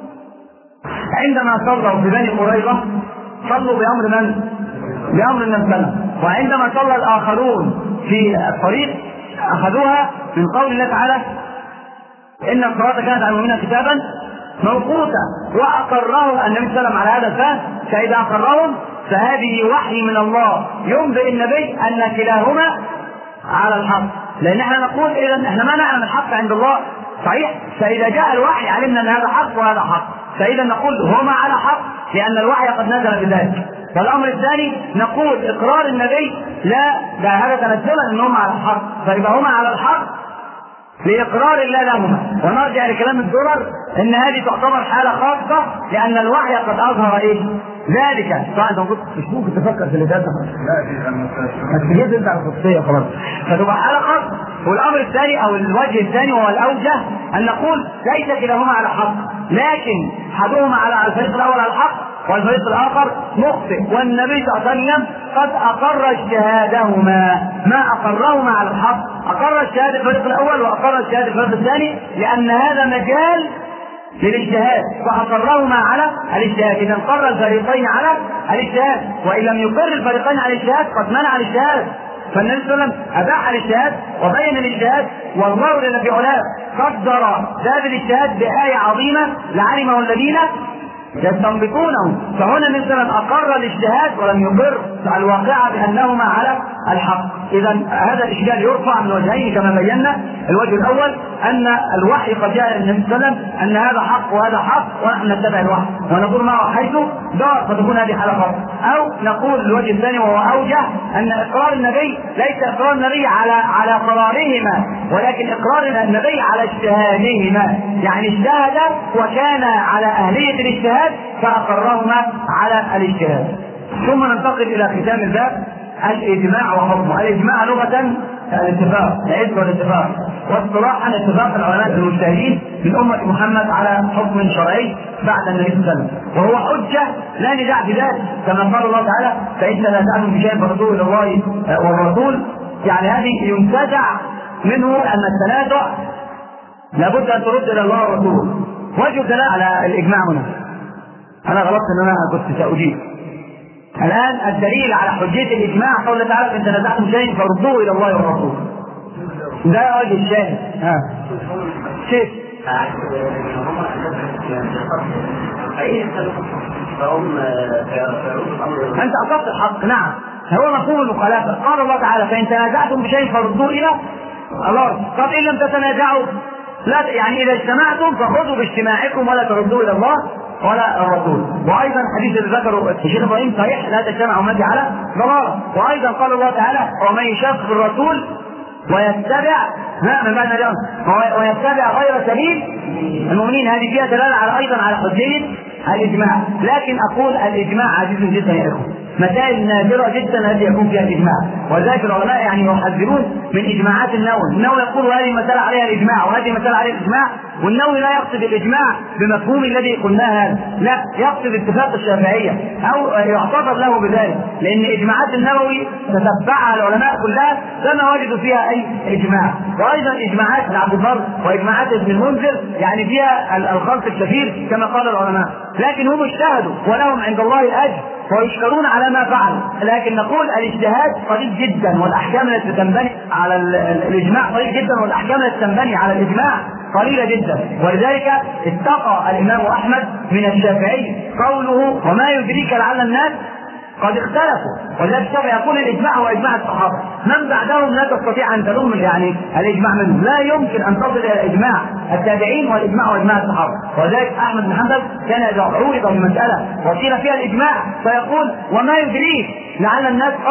عندما صلوا في بني قريظة صلوا بأمر من؟ بأمر النبي، وعندما صلى الآخرون في الطريق أخذوها من قول الله تعالى إن الصلاة كانت على المؤمنين كتابا موقوتا، وأقرهم النبي صلى الله عليه وسلم على هذا الفهم. فإذا أقرهم فهذه وحي من الله ينبئ النبي أن كلاهما على الحق، لأن احنا نقول إذا احنا ما نعلم الحق عند الله صحيح، فإذا جاء الوحي علمنا أن هذا حق وهذا حق، فإذا نقول هما على حق لأن الوحي قد نزل بذلك. والأمر الثاني نقول إقرار النبي لا هذا تنزلا أن هما على الحق، فإذا هما على الحق لإقرار الله لهما. ونرجع لكلام الدرر ان هذه تعتبر حالة خاصة لأن الوحي قد أظهر إيه ذلك. طبعا انت مش ممكن تفكر في اللي ده هتجيب انت على الخصوصية خلاص، فتبقى حالة خاصة. والأمر الثاني أو الوجه الثاني وهو الأوجه أن نقول ليس كلاهما على حق، لكن أحدهما على الفريق الأول على الحق والفريق الآخر مخطئ، والنبي صلى الله عليه وسلم قد أقر اجتهادهما ما أقرهما على الحق، أقر اجتهاد الفريق الأول وأقر اجتهاد الفريق الثاني لأن هذا مجال للاجتهاد، فأقرهما على الاجتهاد. إذا قر الفريقين على الاجتهاد، وإن لم يقر الفريقين على الاجتهاد قد منع الاجتهاد. فالنبي صلى الله عليه وسلم أباح الاجتهاد وبين الاجتهاد، والله جل في علاه قدر باب الاجتهاد بآية عظيمة لعلمه الذين يستنبطونه. فهنا مثلا أقر الاجتهاد ولم يقر الواقعة بأنهما على الحق. إذا هذا الإشكال يرفع من وجهين كما بينا. الوجه الأول أن الوحي قد جاء النبي صلى الله عليه وسلم أن هذا حق وهذا حق ونحن نتبع الوحي ونقول ما وحيته دار، فتكون هذه حالة خاصة. أو نقول الوجه الثاني وهو أوجه أن إقرار النبي ليس إقرار النبي على قرارهما، ولكن إقرار النبي على اجتهادهما، يعني اجتهد وكان على أهلية الاجتهاد فأقرهما على الاجتهاد. ثم ننتقل إلى ختام الباب الإجماع وحكمه. الإجماع لغة الاتفاق، العز والاتفاق، واصطلاحا اتفاق العلماء المجتهدين من أمة محمد على حكم شرعي بعد النبي صلى الله عليه وسلم، وهو حجة لا نزاع في ذلك كما قال الله تعالى فإن تنازعتم في شيء فردوه إلى الله والرسول. يعني هذه ينتزع منه أن التنازع لابد أن ترد إلى الله والرسول. وجه دلالة على الإجماع هنا، أنا غلطت أن أنا كنت سأجيب. الآن الدليل على حجية الإجماع قوله تعالى فإن تنازعتم شيء فردوه إلى الله والرسول. ده وجه الشاهد. كيف؟ أنت أصبت الحق نعم، هو مفهوم المخالفة. قال الله تعالى فإن تنازعتم بشيء فردوه إلى الله. طب إن لم تتنازعوا لا، يعني إذا اجتمعتم فخذوا باجتماعكم ولا تردوا إلى الله ولا الرسول. وأيضا حديث اللي ذكره الشيخ إبراهيم صحيح لا تجتمع أمتي على ضلالة. وأيضا قال الله تعالى ومن يشاقق الرسول ويتبع ويتبع غير سبيل المؤمنين، هذه فيها دلالة على أيضا على حجية الإجماع. لكن أقول الإجماع عزيز جدا يا إخوة، مسائل نادرة جدا التي يكون فيها الإجماع، ولذلك العلماء يعني يحذرون من إجماعات النووي. النووي يقول هذه مسألة عليها الإجماع وهذه مسألة عليها الإجماع، والنووي لا يقصد الإجماع بمفهوم الذي قلناه هذا، لا يقصد اتفاق الشافعية أو يعتبر له بذلك، لأن إجماعات النووي تتبعها العلماء كلها فما وجدوا فيها أي إجماع. وأيضا إجماعات ابن عبد البر وإجماعات ابن المنذر يعني فيها الخلط الكثير كما قال العلماء، لكن هم اجتهدوا ولهم عند الله الأجر ويشكرون على ما فعلوا. لكن نقول الاجتهاد قليل جدا والأحكام التي تنبني على الإجماع قليل جدا، والأحكام التي تنبني على الإجماع قليلة جدا. ولذلك اتقى الإمام أحمد من الشافعي قوله وما يدريك لعل الناس قد اختلفوا، ولذلك الشافعي يقول الإجماع هو إجماع الصحابة، من بعدهم لا تستطيع أن تلوم يعني الإجماع منهم، لا يمكن أن تصل إلى إجماع التابعين والإجماع وإجماع الصحابة. ولذلك أحمد بن حنبل كان إذا عرض بمسألة وقيل فيها الإجماع فيقول وما يدريك لعل الناس قد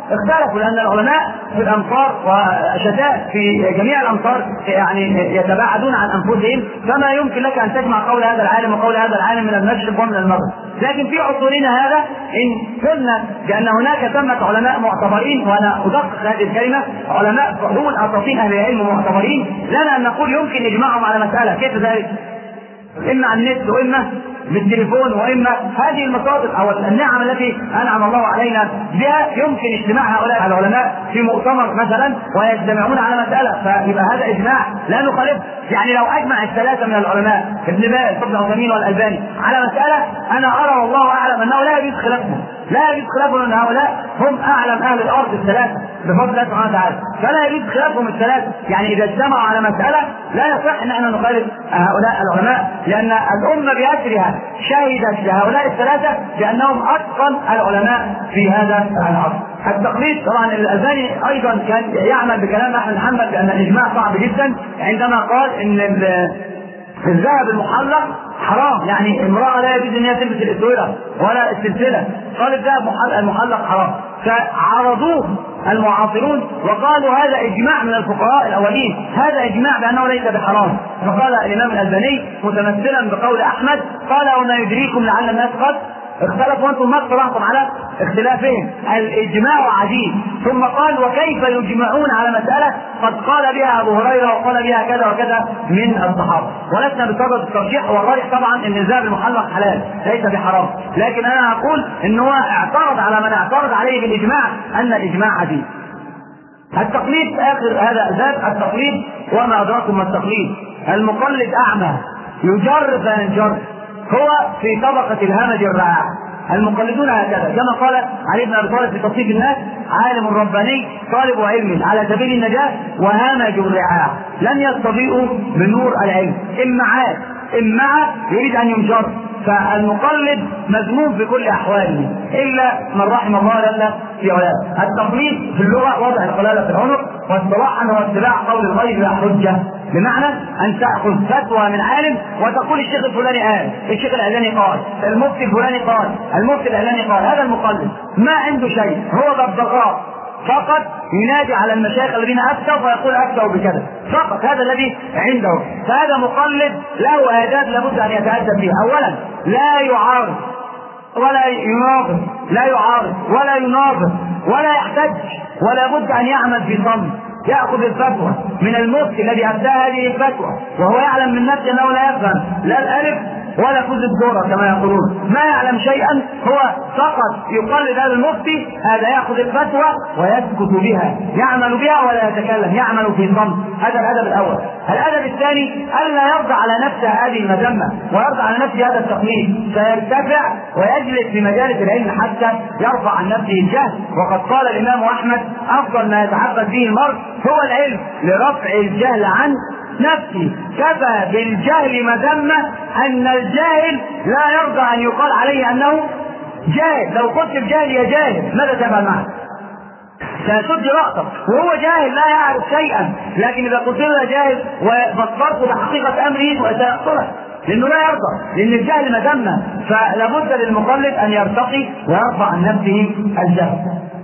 اختلفوا، لأن العلماء في الأمصار وشتات في جميع الأمصار يعني يتباعدون عن أنفسهم، فما يمكن لك أن تجمع قول هذا العالم وقول هذا العالم من المشرق ومن المغرب. لكن في عصورنا هذا إن قلنا بأن هناك ثمة علماء معتبرين، وأنا أدقق هذه الكلمة، علماء فضول أساطين أهل العلم معتبرين، لنا أن نقول يمكن إجماعهم على مسألة. كيف ذلك؟ إما عن النت وإما بالتليفون وإما هذه المصادر أو النعم التي أنعم الله علينا بها، يمكن اجتماع هؤلاء العلماء في مؤتمر مثلا ويجتمعون على مسألة، فيبقى هذا إجماع لا نخالف. يعني لو أجمع الثلاثة من العلماء ابن باز وابن عثيمين والألباني على مسألة، أنا أرى والله أعلم أنه لا يجوز خلافهم، لا يجوز خلافهم، أن هؤلاء هم أعلم أهل الأرض الثلاثة بفضل الله سبحانه وتعالى، فلا يجوز خلافهم الثلاثة. يعني إذا اجتمعوا على مسألة لا يصح أن احنا نخالف هؤلاء العلماء، لأن الأمة بأسرها شهدت لهؤلاء الثلاثة بأنهم أتقن العلماء في هذا العصر. التقليد طبعا الألباني أيضا كان يعمل بكلام أحمد بن حنبل بأن الإجماع صعب جدا، عندما قال إن الذهب المحلق حرام، يعني امرأة لا يجوز ان هي تلبس الاسورة ولا السلسلة، قال الذهب المحلق حرام، فعرضوه المعاصرون وقالوا هذا اجماع من الفقهاء الاولين، هذا اجماع بانه ليس بحرام. فقال الامام الألباني متمثلا بقول احمد، قال وما يدريكم لعل الناس قد اختلفوا وانتم ما اقترحتم على اختلافهم، الاجماع عجيب. ثم قال وكيف يجمعون على مسألة قد قال بها ابو هريرة وقال بها كذا وكذا من الصحابة. ولسنا بصدد الترجيح، والراجح طبعا ان الذهب المحلق حلال ليس بحرام، لكن انا اقول ان هو اعترض على من اعترض عليه بالاجماع ان الاجماع عجيب. التقليد اخر هذا الباب، التقليد وما ادراكم ما التقليد. المقلد اعمى يجر فينجر، هو في طبقة الهمج الرعاع. المقلدون هكذا كما قال علي بن ابي طالب في تصنيف الناس: عالم رباني طالب علم على سبيل النجاة وهمج الرعاع لن يستضيئوا بنور العلم، إما يريد أن ينجر. فالمقلد مذموم في كل أحواله إلا من رحم الله لنا في علاقه. التقليد في اللغة وضع القلالة في العنق، واصطلاحا هو اتباع قول الغير لا حجة، بمعنى أن تأخذ فتوى من عالم وتقول الشيخ الفلاني قال، الشيخ العلاني قال، المفتي الفلاني قال، المفتي العلاني قال. هذا المقلد ما عنده شيء، هو ببغاء فقط ينادي على المشايخ الذين افتوا فيقول افتوا بكذا فقط، هذا الذي عنده. فهذا مقلد له آداب لابد ان يتأدب بها. اولا لا يعارض ولا يناظر، لا يعارض ولا يناظر ولا يحتج، ولا بد ان يعمل في صمت، يأخذ الفتوى من المفتي الذي أبدى هذه الفتوى وهو يعلم من نفسه أنه لا يفهم لا الألف ولا كوز الدورة كما يقولون، ما يعلم شيئا، هو فقط يقلد هذا المفتي، هذا يأخذ الفتوى ويسكت بها، يعمل بها ولا يتكلم، يعمل في صمت. هذا الأدب الأول. الأدب الثاني ألا يرضى على نفسه هذه المذمة ويرضى على نفسه هذا التقليد، فيرتفع ويجلس في مجالس العلم حتى يرفع عن نفسه الجهل. وقد قال الإمام أحمد: أفضل ما يتعبد به المرء هو العلم لرفع الجهل عن نفسي. كفى بالجهل مذمة أن الجاهل لا يرضى أن يقال عليه أنه جاهل. لو قلت الجاهل يا جاهل ماذا تفعل معه؟ سيسد رأسك وهو جاهل لا يعرف شيئا، لكن إذا قلت له جاهل وفكرت بحقيقة أمره سيقتلك، لأنه لا يرضى، لأن الجهل مذمة. فلابد للمقلد أن يرتقي ويرفع عن نفسه الجهل.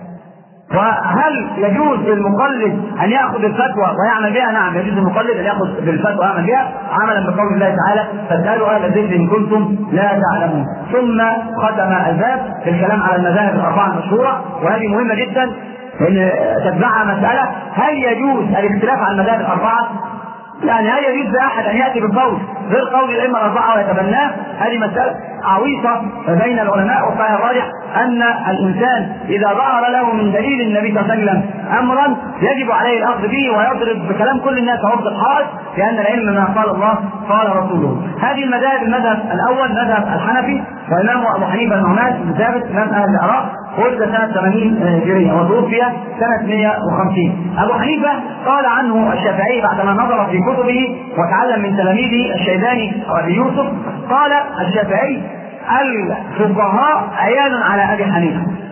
وهل يجوز للمقلد ان ياخذ الفتوى ويعمل بها؟ نعم، يجوز للمقلد ان ياخذ بالفتوى ويعمل بها عملا بقول الله تعالى: فاسالوا اهل الذكر ان كنتم لا تعلمون. ثم ختم الباب بالكلام على المذاهب الاربعه المشهوره، وهذه مهمه جدا لان تتبعها مساله: هل يجوز الاختلاف على المذاهب الاربعه؟ يعني هل يجوز لاحد ان ياتي بالقول غير قول الائمه الاربعه ويتبناه؟ هذه مساله عويصه بين العلماء. وقال الراجح ان الانسان اذا ظهر له من دليل النبي صلى الله عليه وسلم امرا يجب عليه الاخذ به ويضرب بكلام كل الناس عرض الحائط، لان العلم ما قال الله قال رسوله. هذه المذاهب: المذهب الاول مذهب الحنفي، والامام ابو حنيفه النعمان بن ثابت امام اهل العراق، ولد سنة 80 هجرية وتوفي سنة 150. أبو حنيفة قال عنه الشافعي بعدما نظر في كتبه وتعلم من تلاميذه الشيباني وأبي يوسف، قال الشافعي: الفقهاء عيال على أبي حنيفة.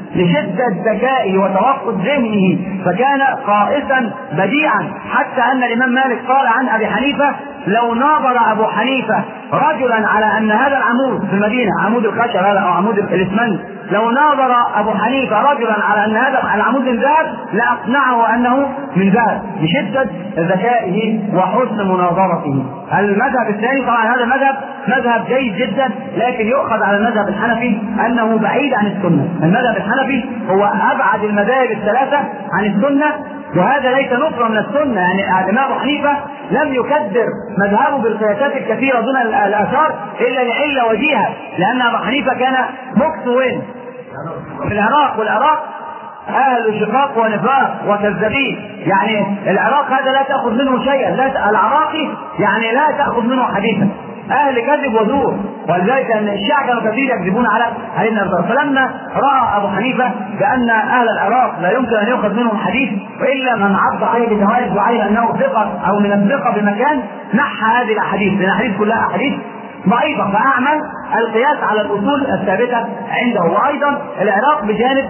لشدة ذكائه وتوقد ذهنه، فكان قائسا بديعا، حتى أن الإمام مالك قال عن أبي حنيفة: لو ناظر أبو حنيفة رجلا على أن هذا العمود في المدينة، عمود الخشب هذا أو عمود الإسمنت، لو ناظر أبو حنيفة رجلا على أن هذا العمود من ذهب لأقنعه أنه من ذهب، لشدة ذكائه وحسن مناظرته. المذهب الثاني طبعا هذا مذهب جيد جدا، لكن يؤخذ على المذهب الحنفي أنه بعيد عن السنة. المذهب الحنفي هو أبعد المذاهب الثلاثة عن السنة، وهذا ليس نفرا من السنة. يعني الإمام أبو حنيفة لم يكدر مذهبه بالقياسات الكثيرة دون الآثار إلا لعلة وجيهة، لأن أبو حنيفة كان مكث وين؟ في العراق، والعراق أهل شقاق ونفاق وكذابين. يعني العراق هذا لا تأخذ منه شيئا، العراقي يعني لا تأخذ منه حديثا، أهل كذب وزور، ولذلك أن الشيعة كانوا كثير يكذبون على ابن أبي. فلما رأى أبو حنيفة بأن أهل العراق لا يمكن أن يؤخذ منهم حديث وإلا من عض عليه بجواز وعين أنه ثقة أو من الثقة بمكان، نحى هذه الأحاديث، لأن الأحاديث كلها أحاديث ضعيفة، فأعمل القياس على الأصول الثابتة عنده. وأيضا العراق بجانب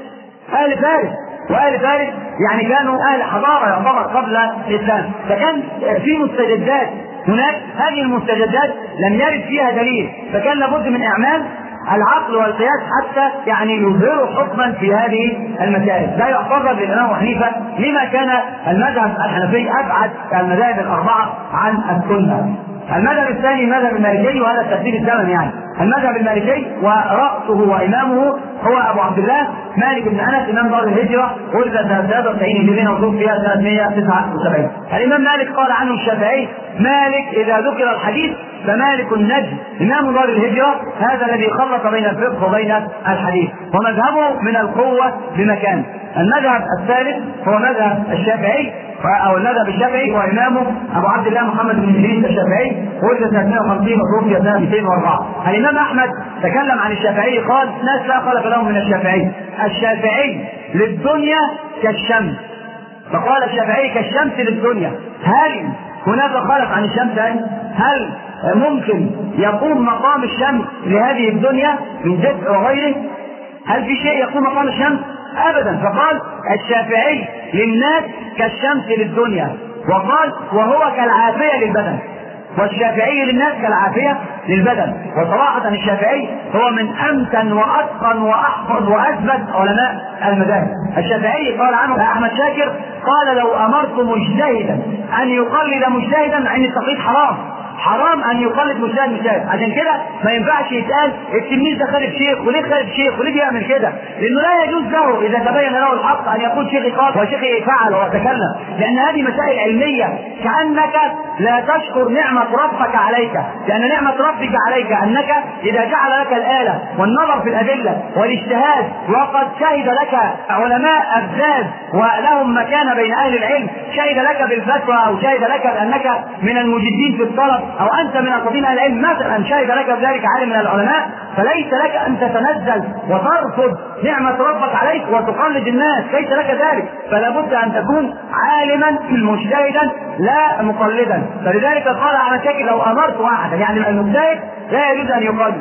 أهل فارس، وأهل فارس يعني كانوا أهل حضارة يعتبر قبل الإسلام، فكان في مستجدات هناك، هذه المستجدات لم يرد فيها دليل، فكان لابد من إعمال العقل والقياس حتى يعني يظهروا حكما في هذه المسائل. لا يعتبر للإمام أبو حنيفة لما كان المذهب الحنفي أبعد المذاهب الأربعة عن السنة. المذهب الثاني المذهب المالكي، وهذا الترتيب الزمني. يعني المذهب المالكي ورأسه وإمامه هو أبو عبد الله مالك بن أنس إمام دار الهجرة، ولد سنة 93 هجرية وتوفي فيها سنة 179. الإمام مالك قال عنه الشافعي: مالك إذا ذكر الحديث فمالك النجم، إمام دار الهجرة، هذا الذي خلط بين الفقه وبين الحديث، ومذهبه من القوة بمكان. المذهب الثالث هو مذهب الشافعي أو المذهب الشافعي، وإمامه أبو عبد الله محمد بن إدريس الشافعي، ولد سنة 150 وتوفي سنة 204. الإمام أحمد تكلم عن الشافعي قال: ناس لا خلق لهم من الشافعي، الشافعي للدنيا كالشمس. فقال الشافعي كالشمس للدنيا. هل هناك خلق عن الشمس؟ هل ممكن يقوم مقام الشمس لهذه الدنيا من جزء وغيره؟ هل في شيء يقوم مقام الشمس؟ أبدا. فقال الشافعي للناس كالشمس للدنيا، وقال وهو كالعافية للبدن، والشافعي للناس كالعافية للبدن. وصراحة الشافعي هو من أمتن وأتقن وأحفظ وأثبت علماء المذاهب. الشافعي قال عنه أحمد شاكر قال: لو أمرت مجتهدا أن يقلد مجتهدا، عند التقليد حرام ان يقلد مجتهد. عشان كده ما ينفعش يتقال التلميذ ده خالف شيخ، وليه خالف شيخ، وليه بيعمل كده؟ لانه لا يجوز له اذا تبين له الحق ان يقول شيخي قال وشيخي فعل وتكلم، لان هذه مسائل علميه. كانك لا تشكر نعمه ربك عليك، لان نعمه ربك عليك انك اذا جعل لك الاله والنظر في الادله والاجتهاد، وقد شهد لك علماء ابزاز ولهم مكانه بين اهل العلم، شهد لك بالفتوى او شهد لك بانك من المجدين في الطلب، او انت من اقدمين اهل العلم مثلا، شهد لك بذلك عالم من العلماء، فليس لك ان تتنزل وترفض نعمه ربك عليك وتقلد الناس، ليس لك ذلك. فلا بد ان تكون عالما مجتهدا لا مقلدا. فلذلك قال احمد شاكر: لو امرت واحدا، يعني المجتهد لا يجوز ان يقلد،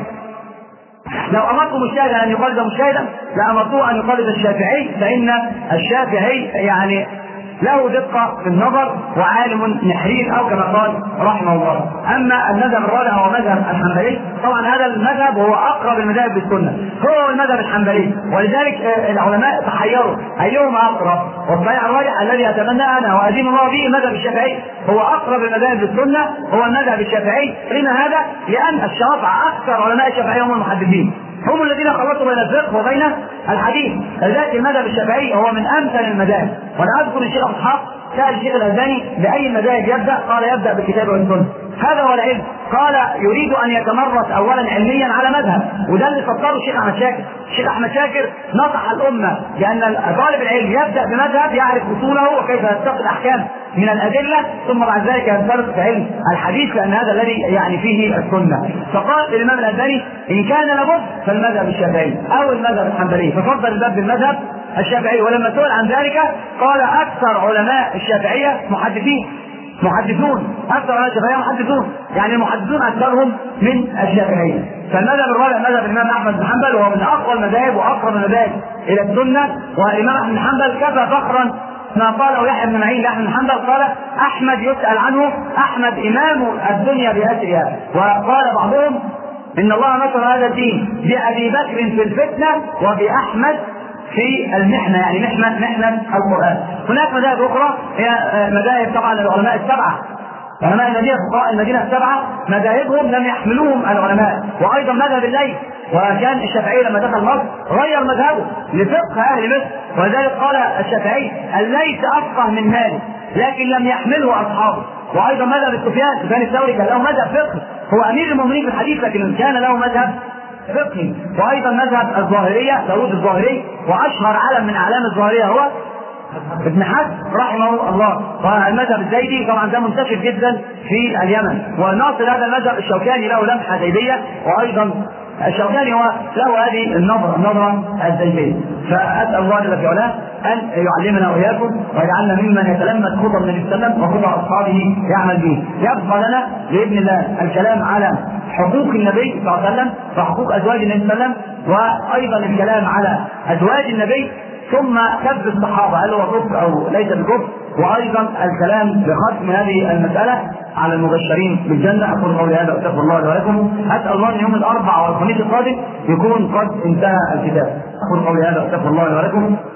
لو امرت مجتهدا ان يقلد مجتهدا لامرته ان يقلد الشافعي، فان الشافعي يعني له دقة في النظر وعالم نحرير، أو كما قال رحمه الله. أما المذهب الرابع هو مذهب الحنبلي، طبعا هذا المذهب هو أقرب المذاهب بالسنة، هو المذهب الحنبلي، ولذلك العلماء تحيروا أيهما أقرب، والصحيح الراجح الذي أتمنى أنا وأدين الله به المذهب الشافعي، هو أقرب المذاهب بالسنة، هو المذهب الشافعي. لما هذا؟ لأن الشافعية أكثر علماء الشافعية هم المحدثين، هم الذين خلطوا بين الفقه وبين الحديث. لذلك المذهب الشافعي هو من امثل المذاهب. وانا اذكر الشيخ ابو اسحاق سال الشيخ الالباني باي المذاهب يبدا؟ قال: يبدا بالكتاب والسنه. هذا هو العلم. قال: يريد ان يتمرس اولا علميا على مذهب، وده اللي فكره الشيخ احمد شاكر. الشيخ احمد شاكر نصح الامه بان طالب العلم يبدا بمذهب يعرف اصوله وكيف يتقي الاحكام من الادله، ثم بعد ذلك ينطلق في علم الحديث، لان هذا الذي يعني فيه السنه. فقال الامام الالباني: ان كان لابد فالمذهب الشافعي او المذهب الحنبلي، ففضل الباب بالمذهب الشافعي. ولما سئل عن ذلك قال: اكثر علماء الشافعيه محدثين، محدثون، اكثر الشافعيه محدثون، يعني المحدثون اكثرهم من الشافعيه. فالمذهب الرابع مذهب الامام احمد بن حنبل، وهو من اقوى المذاهب واقرب المذاهب الى السنه. والامام احمد بن حنبل كفى فخرا ما قاله يحيى بن معين لاحمد بن حنبل، قال احمد يسال عنه، احمد امام الدنيا باسرها. وقال بعضهم ان الله نصر هذا الدين بابي بكر في الفتنه وباحمد في المحنه، يعني محنه القران. هناك مذاهب اخرى هي مذاهب طبعا العلماء السبعه، علماء المدينه فقهاء المدينه السبعه مذاهبهم لم يحملوهم العلماء. وايضا مذهب الليث، وكان الشافعي لما دخل مصر غير مذهبه لفقه اهل مصر، ولذلك قال الشافعي الليث افقه من مالك لكن لم يحمله اصحابه. وايضا مذهب سفيان الثوري كان له مذهب فقهي، هو امير المؤمنين في الحديث لكن كان له مذهب فقهي. وايضا مذهب الظاهريه داوود الظاهري، واشهر علم من اعلام الظاهريه هو ابن حزم رحمه الله. والمذهب الزيدي طبعا ده منتشر جدا في اليمن، وناصر هذا المذهب الشوكاني له لمحه زيديه، وايضا الشوكاني هو له هذه النظره الزيديه. فاسال الله جل في علاه ان يعلمنا واياكم ويجعلنا ممن يتلمس خطى النبي صلى الله عليه وسلم وخطى اصحابه يعمل به. يبقى لنا باذن الله الكلام على حقوق النبي صلى الله عليه وسلم وحقوق ازواج النبي صلى الله عليه وسلم، وايضا الكلام على ازواج النبي، ثم كف الصحابه هل هو كفر او ليس بكفر، وايضا الكلام بختم هذه المساله على المبشرين بالجنه. اقول قولي هذا واستغفر الله لي ولكم. اسال الله ان يوم الاربعاء والخميس القادم يكون قد انتهى الكتاب. اقول قولي هذا واستغفر الله لي ولكم.